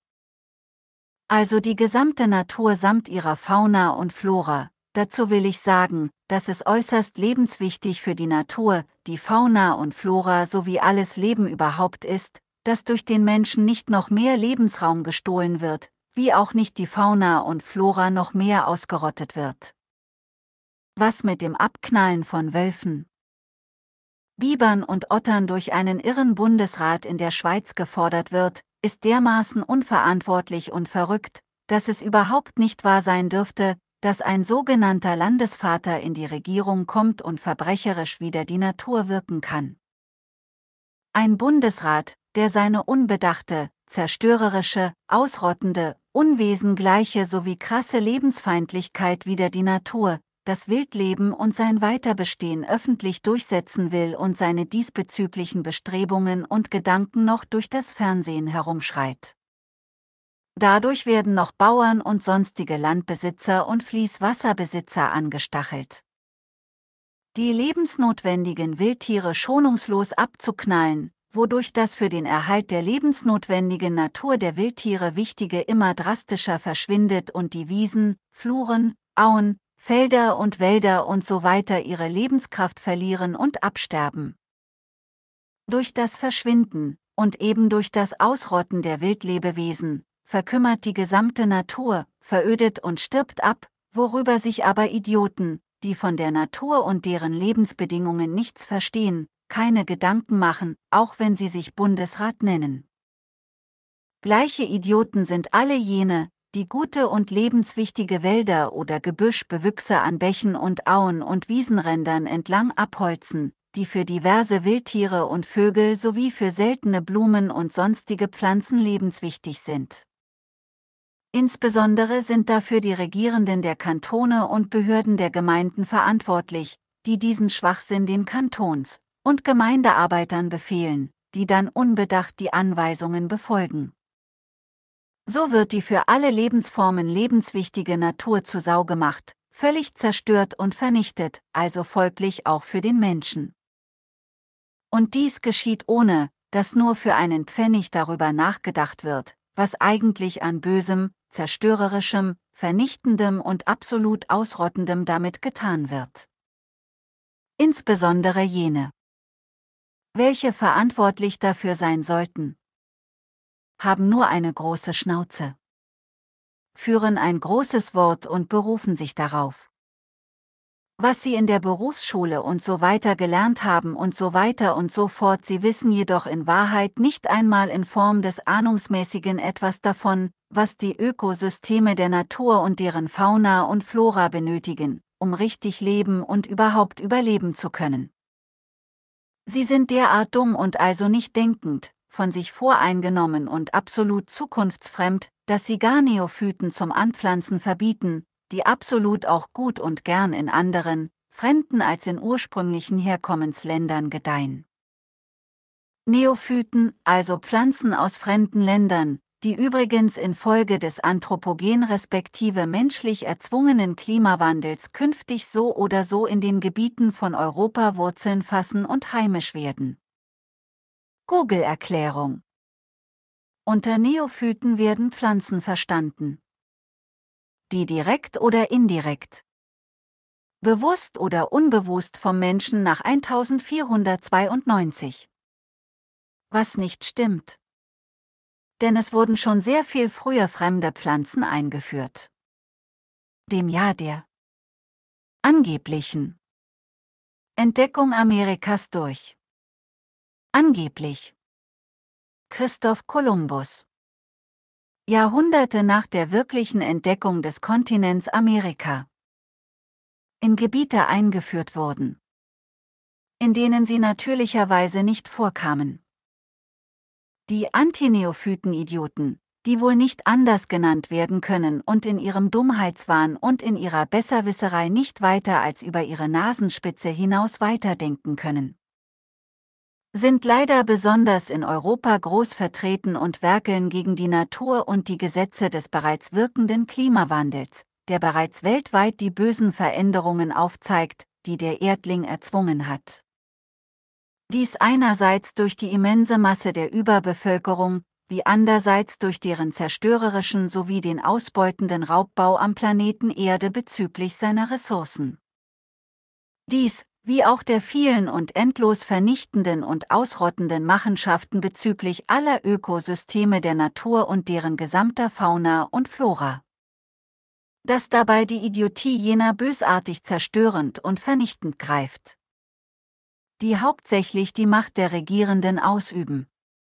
Also die gesamte Natur samt ihrer Fauna und Flora. Dazu will ich sagen, dass es äußerst lebenswichtig für die Natur, die Fauna und Flora sowie alles Leben überhaupt ist, dass durch den Menschen nicht noch mehr Lebensraum gestohlen wird, wie auch nicht die Fauna und Flora noch mehr ausgerottet wird. Was mit dem Abknallen von Wölfen, Bibern und Ottern durch einen irren Bundesrat in der Schweiz gefordert wird, ist dermaßen unverantwortlich und verrückt, dass es überhaupt nicht wahr sein dürfte, dass ein sogenannter Landesvater in die Regierung kommt und verbrecherisch wider die Natur wirken kann. Ein Bundesrat, der seine unbedachte, zerstörerische, ausrottende, unwesengleiche sowie krasse Lebensfeindlichkeit wider die Natur, das Wildleben und sein Weiterbestehen öffentlich durchsetzen will und seine diesbezüglichen Bestrebungen und Gedanken noch durch das Fernsehen herumschreit. Dadurch werden noch Bauern und sonstige Landbesitzer und Fließwasserbesitzer angestachelt, die lebensnotwendigen Wildtiere schonungslos abzuknallen, wodurch das für den Erhalt der lebensnotwendigen Natur der Wildtiere Wichtige immer drastischer verschwindet und die Wiesen, Fluren, Auen, Felder und Wälder und so weiter ihre Lebenskraft verlieren und absterben. Durch das Verschwinden, und eben durch das Ausrotten der Wildlebewesen, verkümmert die gesamte Natur, verödet und stirbt ab, worüber sich aber Idioten, die von der Natur und deren Lebensbedingungen nichts verstehen, keine Gedanken machen, auch wenn sie sich Bundesrat nennen. Gleiche Idioten sind alle jene, die gute und lebenswichtige Wälder oder Gebüschbewüchse an Bächen und Auen und Wiesenrändern entlang abholzen, die für diverse Wildtiere und Vögel sowie für seltene Blumen und sonstige Pflanzen lebenswichtig sind. Insbesondere sind dafür die Regierenden der Kantone und Behörden der Gemeinden verantwortlich, die diesen Schwachsinn den Kantons- und Gemeindearbeitern befehlen, die dann unbedacht die Anweisungen befolgen. So wird die für alle Lebensformen lebenswichtige Natur zur Sau gemacht, völlig zerstört und vernichtet, also folglich auch für den Menschen. Und dies geschieht ohne, dass nur für einen Pfennig darüber nachgedacht wird, was eigentlich an Bösem, Zerstörerischem, Vernichtendem und absolut Ausrottendem damit getan wird. Insbesondere jene, welche verantwortlich dafür sein sollten, haben nur eine große Schnauze, führen ein großes Wort und berufen sich darauf, was sie in der Berufsschule und so weiter gelernt haben und so weiter und so fort. Sie wissen jedoch in Wahrheit nicht einmal in Form des Ahnungsmäßigen etwas davon, was die Ökosysteme der Natur und deren Fauna und Flora benötigen, um richtig leben und überhaupt überleben zu können. Sie sind derart dumm und also nicht denkend, von sich voreingenommen und absolut zukunftsfremd, dass sie gar Neophyten zum Anpflanzen verbieten, die absolut auch gut und gern in anderen, fremden als in ursprünglichen Herkommensländern gedeihen. Neophyten, also Pflanzen aus fremden Ländern, die übrigens infolge des anthropogen respektive menschlich erzwungenen Klimawandels künftig so oder so in den Gebieten von Europa Wurzeln fassen und heimisch werden. Google-Erklärung: Unter Neophyten werden Pflanzen verstanden, die direkt oder indirekt Bewusst oder unbewusst vom Menschen nach eintausendvierhundertzweiundneunzig. Was nicht stimmt. Denn es wurden schon sehr viel früher fremde Pflanzen eingeführt. Dem Jahr der angeblichen Entdeckung Amerikas durch angeblich Christoph Kolumbus. Jahrhunderte nach der wirklichen Entdeckung des Kontinents Amerika. In Gebiete eingeführt wurden, in denen sie natürlicherweise nicht vorkamen. Die Antineophyten-Idioten, die wohl nicht anders genannt werden können und in ihrem Dummheitswahn und in ihrer Besserwisserei nicht weiter als über ihre Nasenspitze hinaus weiterdenken können, sind leider besonders in Europa groß vertreten und werkeln gegen die Natur und die Gesetze des bereits wirkenden Klimawandels, der bereits weltweit die bösen Veränderungen aufzeigt, die der Erdling erzwungen hat. Dies einerseits durch die immense Masse der Überbevölkerung, wie andererseits durch deren zerstörerischen sowie den ausbeutenden Raubbau am Planeten Erde bezüglich seiner Ressourcen. Dies, wie auch der vielen und endlos vernichtenden und ausrottenden Machenschaften bezüglich aller Ökosysteme der Natur und deren gesamter Fauna und Flora. Dass dabei die Idiotie jener bösartig zerstörend und vernichtend greift, die hauptsächlich die Macht der Regierenden ausüben.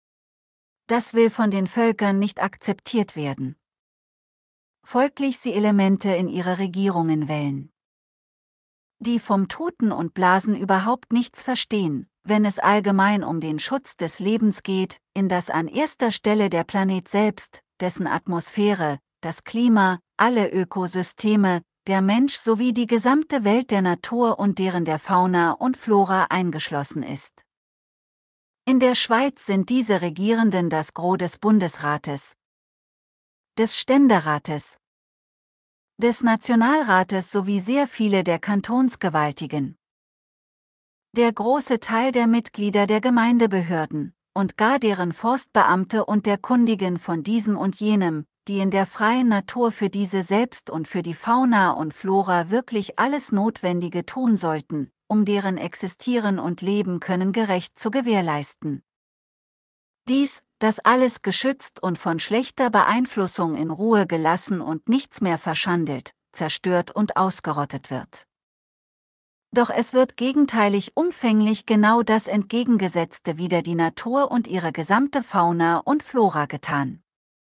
Das will von den Völkern nicht akzeptiert werden. Folglich sie Elemente in ihre Regierungen wählen, die vom Tuten und Blasen überhaupt nichts verstehen, wenn es allgemein um den Schutz des Lebens geht, in das an erster Stelle der Planet selbst, dessen Atmosphäre, das Klima, alle Ökosysteme, der Mensch sowie die gesamte Welt der Natur und deren der Fauna und Flora eingeschlossen ist. In der Schweiz sind diese Regierenden das Gros des Bundesrates, des Ständerates, des Nationalrates sowie sehr viele der Kantonsgewaltigen. Der große Teil der Mitglieder der Gemeindebehörden und gar deren Forstbeamte und der Kundigen von diesem und jenem, die in der freien Natur für diese selbst und für die Fauna und Flora wirklich alles Notwendige tun sollten, um deren Existieren und Leben können gerecht zu gewährleisten. Dies, dass alles geschützt und von schlechter Beeinflussung in Ruhe gelassen und nichts mehr verschandelt, zerstört und ausgerottet wird. Doch es wird gegenteilig umfänglich genau das Entgegengesetzte wider die Natur und ihre gesamte Fauna und Flora getan.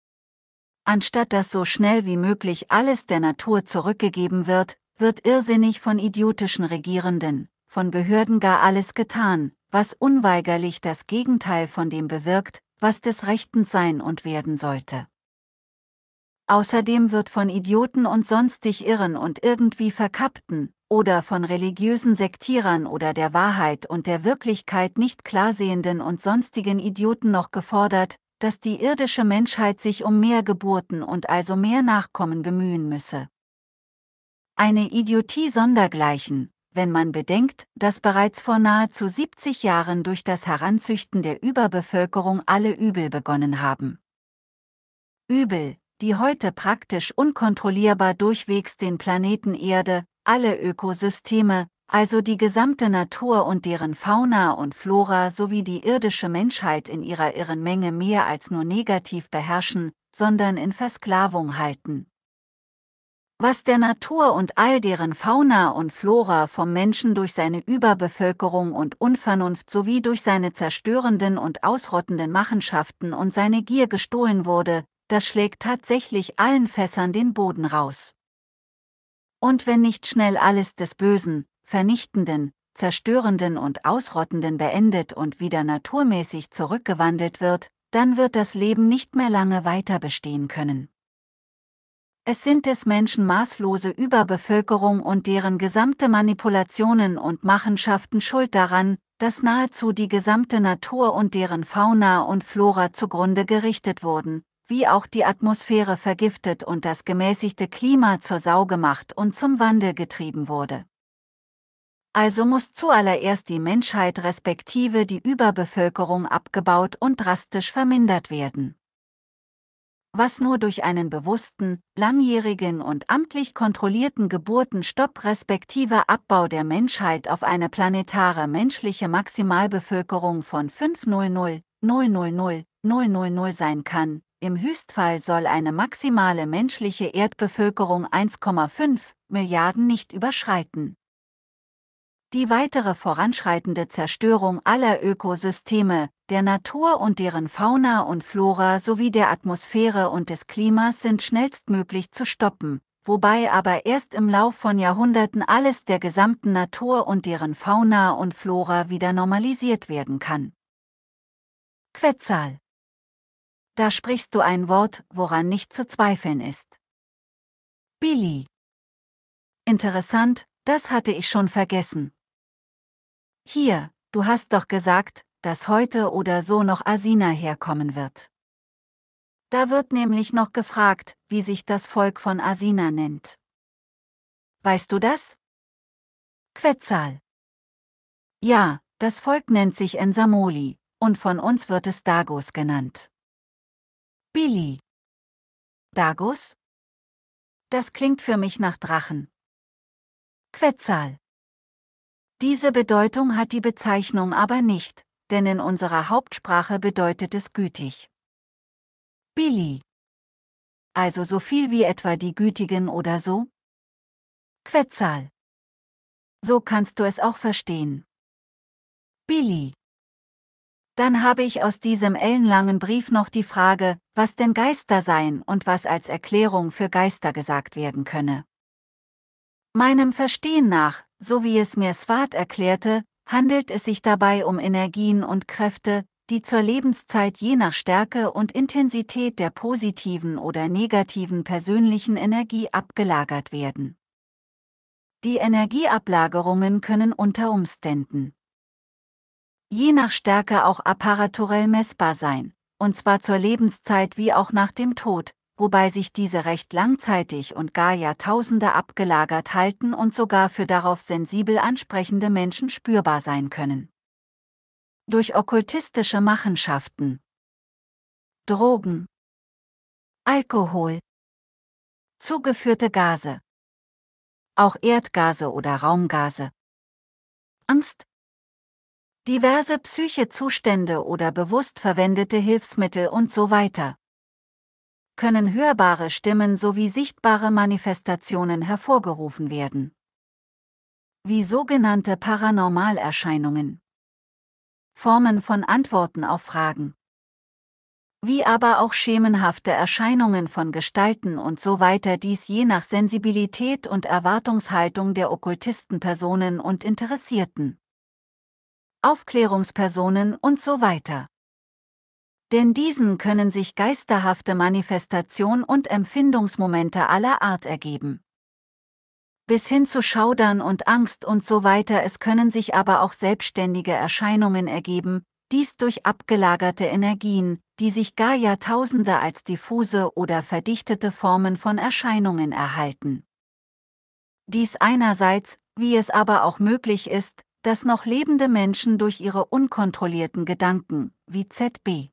Anstatt dass so schnell wie möglich alles der Natur zurückgegeben wird, wird irrsinnig von idiotischen Regierenden, von Behörden gar alles getan, was unweigerlich das Gegenteil von dem bewirkt, was des Rechtens sein und werden sollte. Außerdem wird von Idioten und sonstig Irren und irgendwie Verkappten, oder von religiösen Sektierern oder der Wahrheit und der Wirklichkeit nicht klarsehenden und sonstigen Idioten noch gefordert, dass die irdische Menschheit sich um mehr Geburten und also mehr Nachkommen bemühen müsse. Eine Idiotie sondergleichen, wenn man bedenkt, dass bereits vor nahezu siebzig Jahren durch das Heranzüchten der Überbevölkerung alle Übel begonnen haben. Übel, die heute praktisch unkontrollierbar durchwegs den Planeten Erde, alle Ökosysteme, also die gesamte Natur und deren Fauna und Flora sowie die irdische Menschheit in ihrer irren Menge mehr als nur negativ beherrschen, sondern in Versklavung halten. Was der Natur und all deren Fauna und Flora vom Menschen durch seine Überbevölkerung und Unvernunft sowie durch seine zerstörenden und ausrottenden Machenschaften und seine Gier gestohlen wurde, das schlägt tatsächlich allen Fässern den Boden raus. Und wenn nicht schnell alles des Bösen, Vernichtenden, Zerstörenden und Ausrottenden beendet und wieder naturmäßig zurückgewandelt wird, dann wird das Leben nicht mehr lange weiter bestehen können. Es sind des Menschen maßlose Überbevölkerung und deren gesamte Manipulationen und Machenschaften schuld daran, dass nahezu die gesamte Natur und deren Fauna und Flora zugrunde gerichtet wurden, wie auch die Atmosphäre vergiftet und das gemäßigte Klima zur Sau gemacht und zum Wandel getrieben wurde. Also muss zuallererst die Menschheit respektive die Überbevölkerung abgebaut und drastisch vermindert werden. was nur durch einen bewussten, langjährigen und amtlich kontrollierten Geburtenstopp respektive Abbau der Menschheit auf eine planetare menschliche Maximalbevölkerung von fünfhunderttausend sein kann. Im Höchstfall soll eine maximale menschliche Erdbevölkerung eins Komma fünf Milliarden nicht überschreiten. Die weitere voranschreitende Zerstörung aller Ökosysteme, der Natur und deren Fauna und Flora sowie der Atmosphäre und des Klimas sind schnellstmöglich zu stoppen, wobei aber erst im Lauf von Jahrhunderten alles der gesamten Natur und deren Fauna und Flora wieder normalisiert werden kann. Quetzal. Da sprichst du ein Wort, woran nicht zu zweifeln ist. Billy. Interessant, das hatte ich schon vergessen. Hier, du hast doch gesagt, dass heute oder so noch Asina herkommen wird. Da wird nämlich noch gefragt, wie sich das Volk von Asina nennt. Weißt du das? Quetzal. Ja, das Volk nennt sich Nsamoli, und von uns wird es Dagos genannt. Billy. Dagos? Das klingt für mich nach Drachen. Quetzal. Diese Bedeutung hat die Bezeichnung aber nicht, denn in unserer Hauptsprache bedeutet es gütig. Billy. Also so viel wie etwa die Gütigen oder so? Quetzal. So kannst du es auch verstehen. Billy. Dann habe ich aus diesem ellenlangen Brief noch die Frage, was denn Geister seien und was als Erklärung für Geister gesagt werden könne. Meinem Verstehen nach, so wie es mir Swart erklärte, handelt es sich dabei um Energien und Kräfte, die zur Lebenszeit je nach Stärke und Intensität der positiven oder negativen persönlichen Energie abgelagert werden. Die Energieablagerungen können unter Umständen je nach Stärke auch apparaturell messbar sein, und zwar zur Lebenszeit wie auch nach dem Tod, wobei sich diese recht langzeitig und gar Jahrtausende abgelagert halten und sogar für darauf sensibel ansprechende Menschen spürbar sein können. Durch okkultistische Machenschaften, Drogen, Alkohol, zugeführte Gase, auch Erdgase oder Raumgase, Angst, diverse Psychezustände oder bewusst verwendete Hilfsmittel und so weiter, können hörbare Stimmen sowie sichtbare Manifestationen hervorgerufen werden. Wie sogenannte Paranormalerscheinungen. Formen von Antworten auf Fragen. Wie aber auch schemenhafte Erscheinungen von Gestalten und so weiter, dies je nach Sensibilität und Erwartungshaltung der okkultisten Personen und Interessierten. Aufklärungspersonen und so weiter. Denn diesen können sich geisterhafte Manifestation und Empfindungsmomente aller Art ergeben. Bis hin zu Schaudern und Angst und so weiter. Es können sich aber auch selbstständige Erscheinungen ergeben, dies durch abgelagerte Energien, die sich gar Jahrtausende als diffuse oder verdichtete Formen von Erscheinungen erhalten. Dies einerseits, wie es aber auch möglich ist, dass noch lebende Menschen durch ihre unkontrollierten Gedanken, wie Z B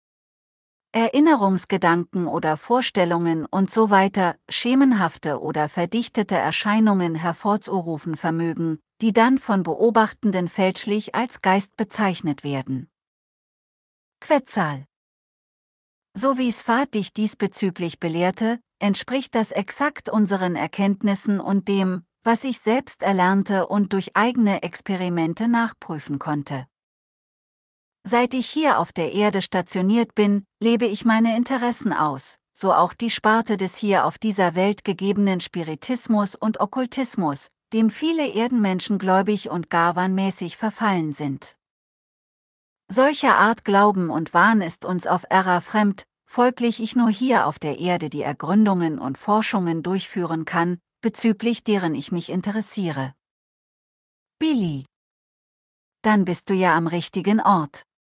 Erinnerungsgedanken oder Vorstellungen und so weiter, schemenhafte oder verdichtete Erscheinungen hervorzurufen vermögen, die dann von Beobachtenden fälschlich als Geist bezeichnet werden. Quetzal. So wie Swart dich diesbezüglich belehrte, entspricht das exakt unseren Erkenntnissen und dem, was ich selbst erlernte und durch eigene Experimente nachprüfen konnte. Seit ich hier auf der Erde stationiert bin, lebe ich meine Interessen aus, so auch die Sparte des hier auf dieser Welt gegebenen Spiritismus und Okkultismus, dem viele Erdenmenschen gläubig und gar wahnmäßig verfallen sind. Solcher Art Glauben und Wahn ist uns auf Erra fremd, folglich ich nur hier auf der Erde die Ergründungen und Forschungen durchführen kann, bezüglich deren ich mich interessiere. Billy. Dann bist du ja am richtigen Ort.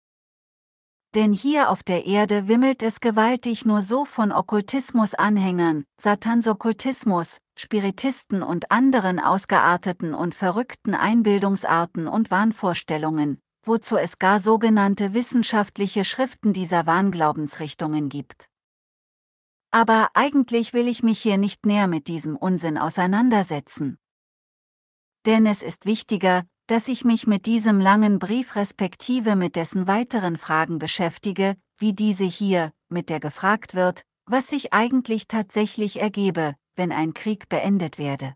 Denn hier auf der Erde wimmelt es gewaltig nur so von Okkultismus-Anhängern, Satansokkultismus, Spiritisten und anderen ausgearteten und verrückten Einbildungsarten und Wahnvorstellungen, wozu es gar sogenannte wissenschaftliche Schriften dieser Wahnglaubensrichtungen gibt. Aber eigentlich will ich mich hier nicht näher mit diesem Unsinn auseinandersetzen. Denn es ist wichtiger, dass ich mich mit diesem langen Brief respektive mit dessen weiteren Fragen beschäftige, wie diese hier, mit der gefragt wird, was sich eigentlich tatsächlich ergebe, wenn ein Krieg beendet werde.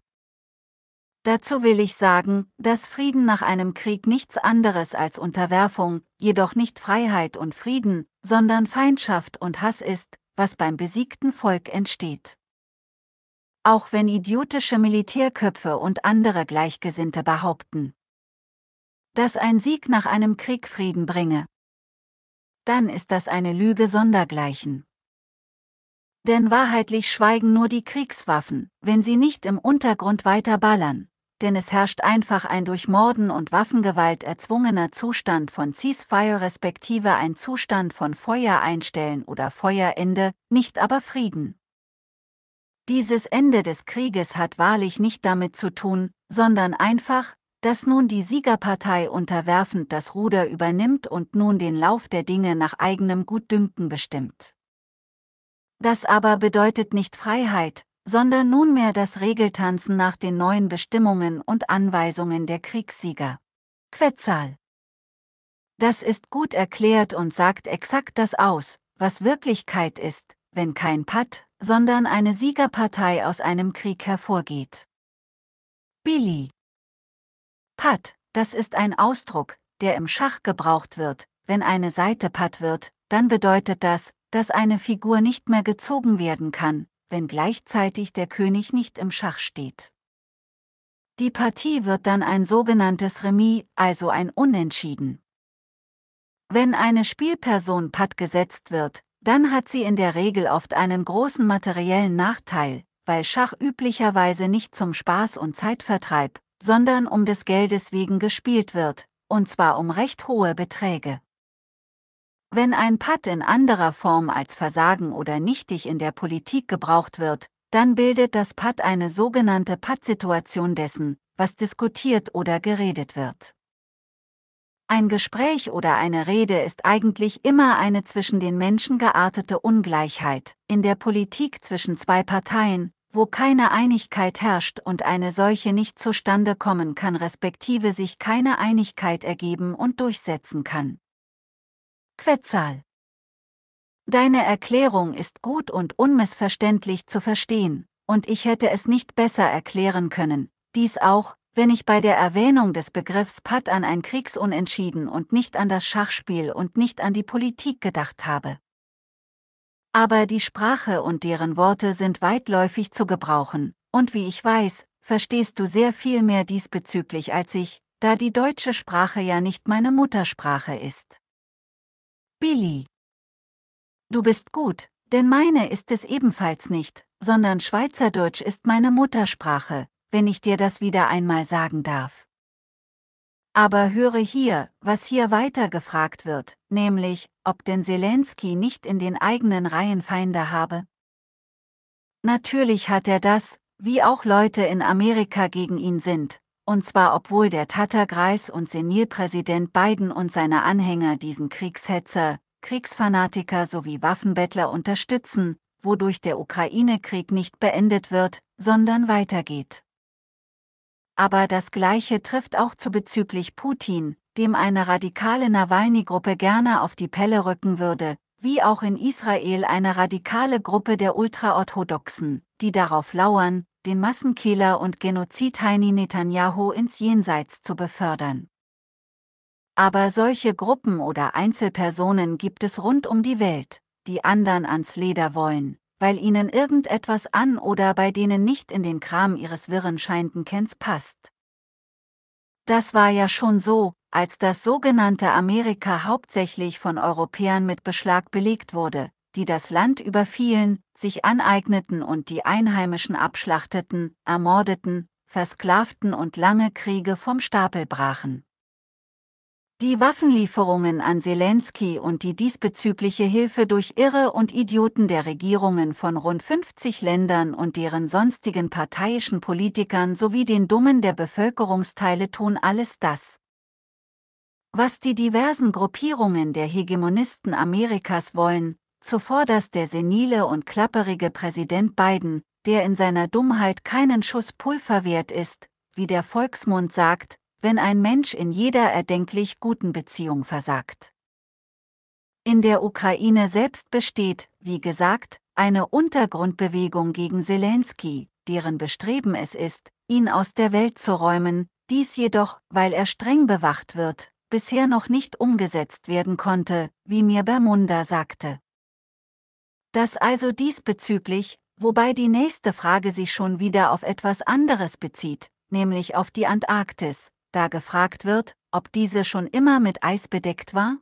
Dazu will ich sagen, dass Frieden nach einem Krieg nichts anderes als Unterwerfung, jedoch nicht Freiheit und Frieden, sondern Feindschaft und Hass ist, was beim besiegten Volk entsteht. Auch wenn idiotische Militärköpfe und andere Gleichgesinnte behaupten, dass ein Sieg nach einem Krieg Frieden bringe, dann ist das eine Lüge sondergleichen. Denn wahrheitlich schweigen nur die Kriegswaffen, wenn sie nicht im Untergrund weiter ballern, denn es herrscht einfach ein durch Morden und Waffengewalt erzwungener Zustand von Ceasefire respektive ein Zustand von Feuer einstellen oder Feuerende, nicht aber Frieden. Dieses Ende des Krieges hat wahrlich nicht damit zu tun, sondern einfach, dass nun die Siegerpartei unterwerfend das Ruder übernimmt und nun den Lauf der Dinge nach eigenem Gutdünken bestimmt. Das aber bedeutet nicht Freiheit, sondern nunmehr das Regeltanzen nach den neuen Bestimmungen und Anweisungen der Kriegssieger. Quetzal. Das ist gut erklärt und sagt exakt das aus, was Wirklichkeit ist, wenn kein Patt, sondern eine Siegerpartei aus einem Krieg hervorgeht. Billy. Patt, das ist ein Ausdruck, der im Schach gebraucht wird. Wenn eine Seite Patt wird, dann bedeutet das, dass eine Figur nicht mehr gezogen werden kann, wenn gleichzeitig der König nicht im Schach steht. Die Partie wird dann ein sogenanntes Remis, also ein Unentschieden. Wenn eine Spielperson Patt gesetzt wird, dann hat sie in der Regel oft einen großen materiellen Nachteil, weil Schach üblicherweise nicht zum Spaß und Zeitvertreib, sondern um des Geldes wegen gespielt wird, und zwar um recht hohe Beträge. Wenn ein Patt in anderer Form als Versagen oder nichtig in der Politik gebraucht wird, dann bildet das Patt eine sogenannte Pattsituation dessen, was diskutiert oder geredet wird. Ein Gespräch oder eine Rede ist eigentlich immer eine zwischen den Menschen geartete Ungleichheit, in der Politik zwischen zwei Parteien, wo keine Einigkeit herrscht und eine solche nicht zustande kommen kann respektive sich keine Einigkeit ergeben und durchsetzen kann. Quetzal. Deine Erklärung ist gut und unmissverständlich zu verstehen, und ich hätte es nicht besser erklären können, dies auch, wenn ich bei der Erwähnung des Begriffs Patt an ein Kriegsunentschieden und nicht an das Schachspiel und nicht an die Politik gedacht habe. Aber die Sprache und deren Worte sind weitläufig zu gebrauchen, und wie ich weiß, verstehst du sehr viel mehr diesbezüglich als ich, da die deutsche Sprache ja nicht meine Muttersprache ist. Billy. Du bist gut, denn meine ist es ebenfalls nicht, sondern Schweizerdeutsch ist meine Muttersprache, wenn ich dir das wieder einmal sagen darf. Aber höre hier, was hier weiter gefragt wird, nämlich, ob denn Zelensky nicht in den eigenen Reihen Feinde habe. Natürlich hat er das, wie auch Leute in Amerika gegen ihn sind, und zwar obwohl der Tatar-Greis und Senilpräsident Biden und seine Anhänger diesen Kriegshetzer, Kriegsfanatiker sowie Waffenbettler unterstützen, wodurch der Ukraine-Krieg nicht beendet wird, sondern weitergeht. Aber das Gleiche trifft auch zu bezüglich Putin, dem eine radikale Nawalny-Gruppe gerne auf die Pelle rücken würde, wie auch in Israel eine radikale Gruppe der Ultraorthodoxen, die darauf lauern, den Massenkiller und Genozid Heini Netanyahu ins Jenseits zu befördern. Aber solche Gruppen oder Einzelpersonen gibt es rund um die Welt, die anderen ans Leder wollen, weil ihnen irgendetwas an oder bei denen nicht in den Kram ihres wirren Scheindenkens passt. Das war ja schon so, als das sogenannte Amerika hauptsächlich von Europäern mit Beschlag belegt wurde, die das Land überfielen, sich aneigneten und die Einheimischen abschlachteten, ermordeten, versklavten und lange Kriege vom Stapel brachen. Die Waffenlieferungen an Zelensky und die diesbezügliche Hilfe durch Irre und Idioten der Regierungen von rund fünfzig Ländern und deren sonstigen parteiischen Politikern sowie den Dummen der Bevölkerungsteile tun alles das, was die diversen Gruppierungen der Hegemonisten Amerikas wollen, zuvorderst der senile und klapperige Präsident Biden, der in seiner Dummheit keinen Schuss Pulver wert ist, wie der Volksmund sagt, wenn ein Mensch in jeder erdenklich guten Beziehung versagt. In der Ukraine selbst besteht, wie gesagt, eine Untergrundbewegung gegen Selenskyj, deren Bestreben es ist, ihn aus der Welt zu räumen, dies jedoch, weil er streng bewacht wird, bisher noch nicht umgesetzt werden konnte, wie mir Bermuda sagte. Das also diesbezüglich, wobei die nächste Frage sich schon wieder auf etwas anderes bezieht, nämlich auf die Antarktis, da gefragt wird, ob diese schon immer mit Eis bedeckt war?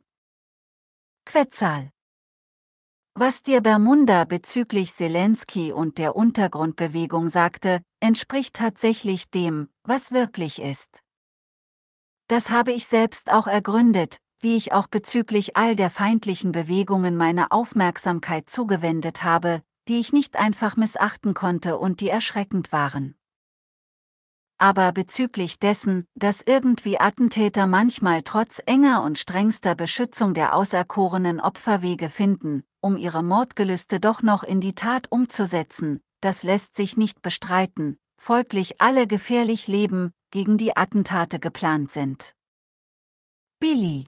Quetzal. Was dir Bermuda bezüglich Selenskyj und der Untergrundbewegung sagte, entspricht tatsächlich dem, was wirklich ist. Das habe ich selbst auch ergründet, wie ich auch bezüglich all der feindlichen Bewegungen meine Aufmerksamkeit zugewendet habe, die ich nicht einfach missachten konnte und die erschreckend waren. Aber bezüglich dessen, dass irgendwie Attentäter manchmal trotz enger und strengster Beschützung der auserkorenen Opferwege finden, um ihre Mordgelüste doch noch in die Tat umzusetzen, das lässt sich nicht bestreiten, folglich alle gefährlich leben, gegen die Attentate geplant sind. Billy.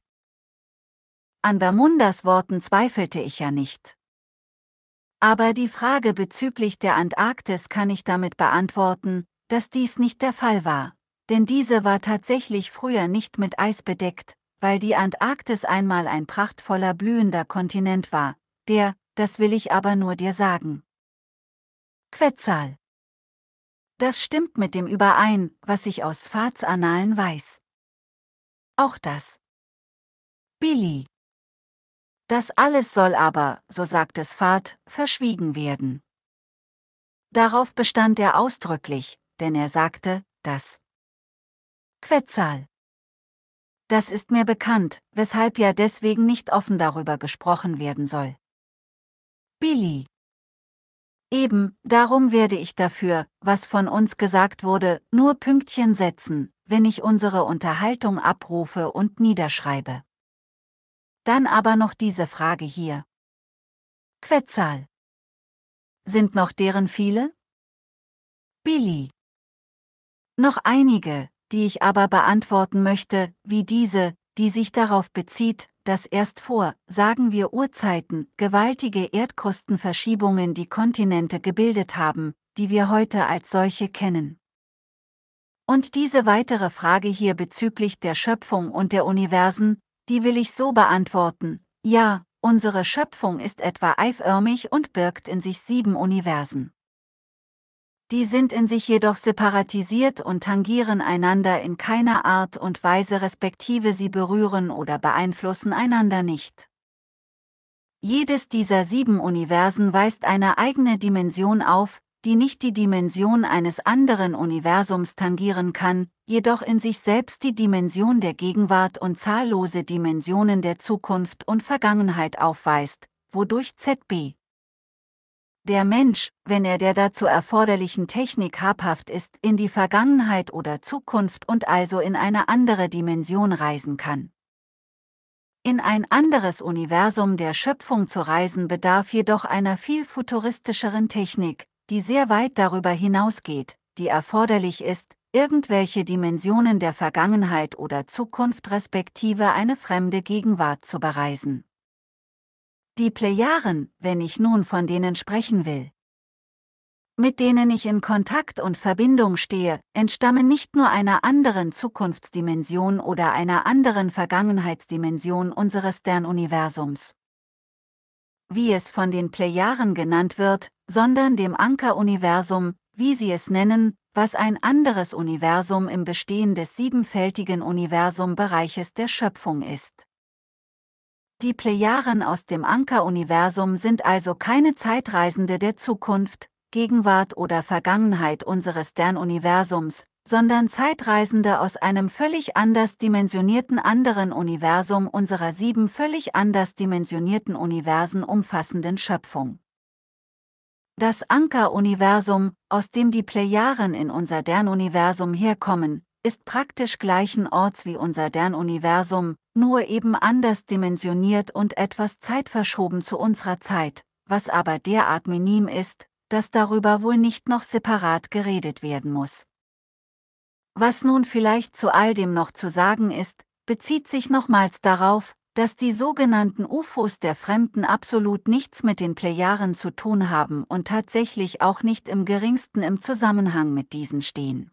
An Bermundas Worten zweifelte ich ja nicht. Aber die Frage bezüglich der Antarktis kann ich damit beantworten, dass dies nicht der Fall war, denn diese war tatsächlich früher nicht mit Eis bedeckt, weil die Antarktis einmal ein prachtvoller blühender Kontinent war, der, das will ich aber nur dir sagen. Quetzal. Das stimmt mit dem überein, was ich aus Sfats Annalen weiß. Auch das. Billy. Das alles soll aber, so sagt Sfat, verschwiegen werden. Darauf bestand er ausdrücklich, denn er sagte, dass Quetzal. Das ist mir bekannt, weshalb ja deswegen nicht offen darüber gesprochen werden soll. Billy. Eben, darum werde ich dafür, was von uns gesagt wurde, nur Pünktchen setzen, wenn ich unsere Unterhaltung abrufe und niederschreibe. Dann aber noch diese Frage hier. Quetzal. Sind noch deren viele? Billy. Noch einige, die ich aber beantworten möchte, wie diese, die sich darauf bezieht, dass erst vor, sagen wir Urzeiten, gewaltige Erdkrustenverschiebungen die Kontinente gebildet haben, die wir heute als solche kennen. Und diese weitere Frage hier bezüglich der Schöpfung und der Universen, die will ich so beantworten: Ja, unsere Schöpfung ist etwa eiförmig und birgt in sich sieben Universen. Die sind in sich jedoch separatisiert und tangieren einander in keiner Art und Weise, respektive sie berühren oder beeinflussen einander nicht. Jedes dieser sieben Universen weist eine eigene Dimension auf, die nicht die Dimension eines anderen Universums tangieren kann, jedoch in sich selbst die Dimension der Gegenwart und zahllose Dimensionen der Zukunft und Vergangenheit aufweist, wodurch Z B der Mensch, wenn er der dazu erforderlichen Technik habhaft ist, in die Vergangenheit oder Zukunft und also in eine andere Dimension reisen kann. In ein anderes Universum der Schöpfung zu reisen bedarf jedoch einer viel futuristischeren Technik, die sehr weit darüber hinausgeht, die erforderlich ist, irgendwelche Dimensionen der Vergangenheit oder Zukunft respektive eine fremde Gegenwart zu bereisen. Die Plejaren, wenn ich nun von denen sprechen will, mit denen ich in Kontakt und Verbindung stehe, entstammen nicht nur einer anderen Zukunftsdimension oder einer anderen Vergangenheitsdimension unseres Sternuniversums, wie es von den Plejaren genannt wird, sondern dem Ankeruniversum, wie sie es nennen, was ein anderes Universum im Bestehen des siebenfältigen Universumbereiches der Schöpfung ist. Die Plejaren aus dem Ankeruniversum sind also keine Zeitreisende der Zukunft, Gegenwart oder Vergangenheit unseres Sternuniversums, sondern Zeitreisende aus einem völlig anders dimensionierten anderen Universum unserer sieben völlig anders dimensionierten Universen umfassenden Schöpfung. Das Ankeruniversum, aus dem die Plejaren in unser Sternuniversum herkommen, ist praktisch gleichen Orts wie unser Sternuniversum, nur eben anders dimensioniert und etwas zeitverschoben zu unserer Zeit, was aber derart minim ist, dass darüber wohl nicht noch separat geredet werden muss. Was nun vielleicht zu all dem noch zu sagen ist, bezieht sich nochmals darauf, dass die sogenannten U F Os der Fremden absolut nichts mit den Plejaren zu tun haben und tatsächlich auch nicht im geringsten im Zusammenhang mit diesen stehen.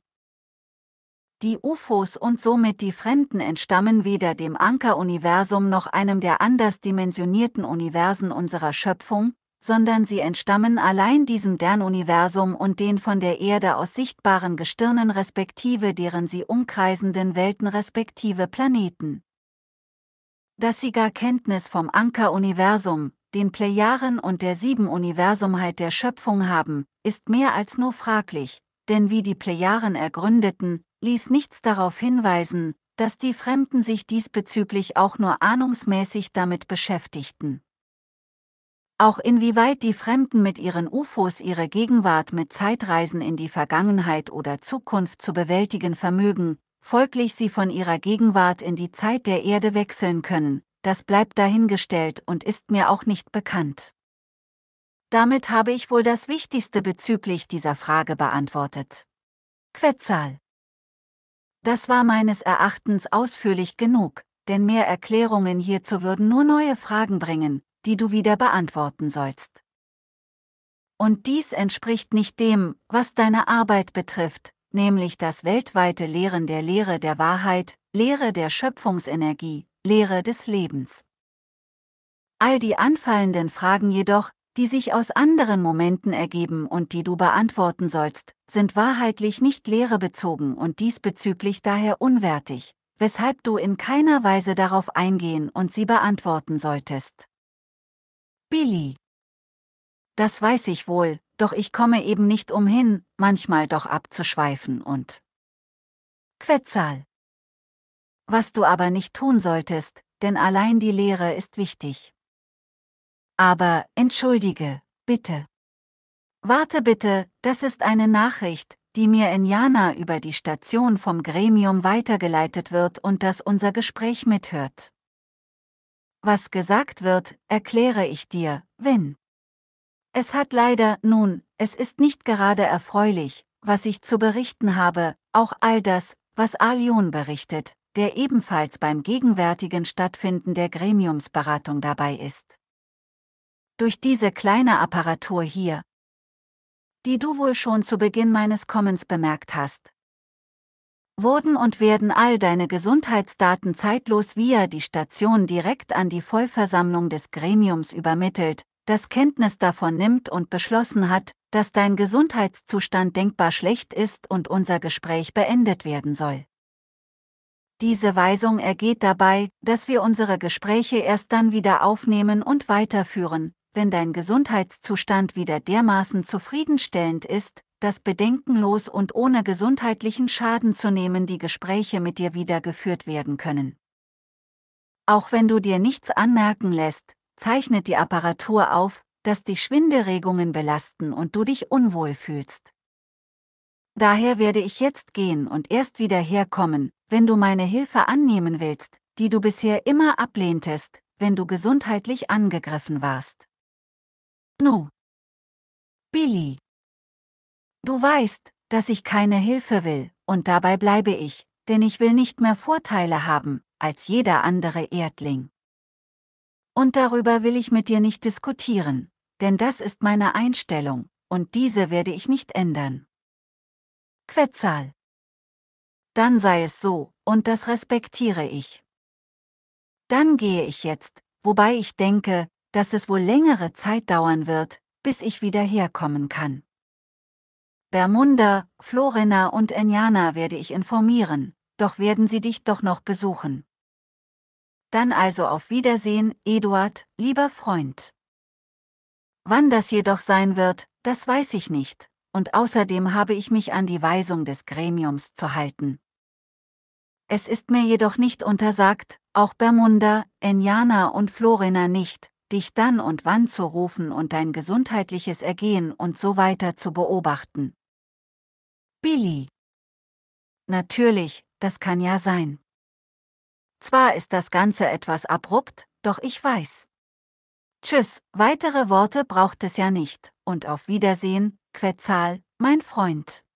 Die U F Os und somit die Fremden entstammen weder dem Anker-Universum noch einem der anders dimensionierten Universen unserer Schöpfung, sondern sie entstammen allein diesem Sternuniversum und den von der Erde aus sichtbaren Gestirnen respektive deren sie umkreisenden Welten respektive Planeten. Dass sie gar Kenntnis vom Anker-Universum, den Plejaren und der Sieben-Universumheit der Schöpfung haben, ist mehr als nur fraglich, denn wie die Plejaren ergründeten, ließ nichts darauf hinweisen, dass die Fremden sich diesbezüglich auch nur ahnungsmäßig damit beschäftigten. Auch inwieweit die Fremden mit ihren U F Os ihre Gegenwart mit Zeitreisen in die Vergangenheit oder Zukunft zu bewältigen vermögen, folglich sie von ihrer Gegenwart in die Zeit der Erde wechseln können, das bleibt dahingestellt und ist mir auch nicht bekannt. Damit habe ich wohl das Wichtigste bezüglich dieser Frage beantwortet. Quetzal. Das war meines Erachtens ausführlich genug, denn mehr Erklärungen hierzu würden nur neue Fragen bringen, die du wieder beantworten sollst. Und dies entspricht nicht dem, was deine Arbeit betrifft, nämlich das weltweite Lehren der Lehre der Wahrheit, Lehre der Schöpfungsenergie, Lehre des Lebens. All die anfallenden Fragen jedoch, die sich aus anderen Momenten ergeben und die du beantworten sollst, sind wahrheitlich nicht lehrebezogen und diesbezüglich daher unwertig, weshalb du in keiner Weise darauf eingehen und sie beantworten solltest. Billy. Das weiß ich wohl, doch ich komme eben nicht umhin, manchmal doch abzuschweifen und Quetzal. Was du aber nicht tun solltest, denn allein die Lehre ist wichtig. Aber, entschuldige, bitte. Warte bitte, das ist eine Nachricht, die mir in Jana über die Station vom Gremium weitergeleitet wird und das unser Gespräch mithört. Was gesagt wird, erkläre ich dir, Win. Es hat leider, nun, es ist nicht gerade erfreulich, was ich zu berichten habe, auch all das, was Alion berichtet, der ebenfalls beim gegenwärtigen Stattfinden der Gremiumsberatung dabei ist. Durch diese kleine Apparatur hier, die du wohl schon zu Beginn meines Kommens bemerkt hast, wurden und werden all deine Gesundheitsdaten zeitlos via die Station direkt an die Vollversammlung des Gremiums übermittelt, das Kenntnis davon nimmt und beschlossen hat, dass dein Gesundheitszustand denkbar schlecht ist und unser Gespräch beendet werden soll. Diese Weisung ergeht dabei, dass wir unsere Gespräche erst dann wieder aufnehmen und weiterführen, wenn dein Gesundheitszustand wieder dermaßen zufriedenstellend ist, dass bedenkenlos und ohne gesundheitlichen Schaden zu nehmen die Gespräche mit dir wieder geführt werden können. Auch wenn du dir nichts anmerken lässt, zeichnet die Apparatur auf, dass dich Schwindelregungen belasten und du dich unwohl fühlst. Daher werde ich jetzt gehen und erst wieder herkommen, wenn du meine Hilfe annehmen willst, die du bisher immer ablehntest, wenn du gesundheitlich angegriffen warst. Nu. Billy. Du weißt, dass ich keine Hilfe will, und dabei bleibe ich, denn ich will nicht mehr Vorteile haben, als jeder andere Erdling. Und darüber will ich mit dir nicht diskutieren, denn das ist meine Einstellung, und diese werde ich nicht ändern. Quetzal. Dann sei es so, und das respektiere ich. Dann gehe ich jetzt, wobei ich denke, dass es wohl längere Zeit dauern wird, bis ich wieder herkommen kann. Bermunda, Florina und Enyana werde ich informieren, doch werden sie dich doch noch besuchen. Dann also auf Wiedersehen, Eduard, lieber Freund. Wann das jedoch sein wird, das weiß ich nicht, und außerdem habe ich mich an die Weisung des Gremiums zu halten. Es ist mir jedoch nicht untersagt, auch Bermunda, Enyana und Florina nicht, dich dann und wann zu rufen und dein gesundheitliches Ergehen und so weiter zu beobachten. Billy. Natürlich, das kann ja sein. Zwar ist das Ganze etwas abrupt, doch ich weiß. Tschüss, weitere Worte braucht es ja nicht, und auf Wiedersehen, Quetzal, mein Freund.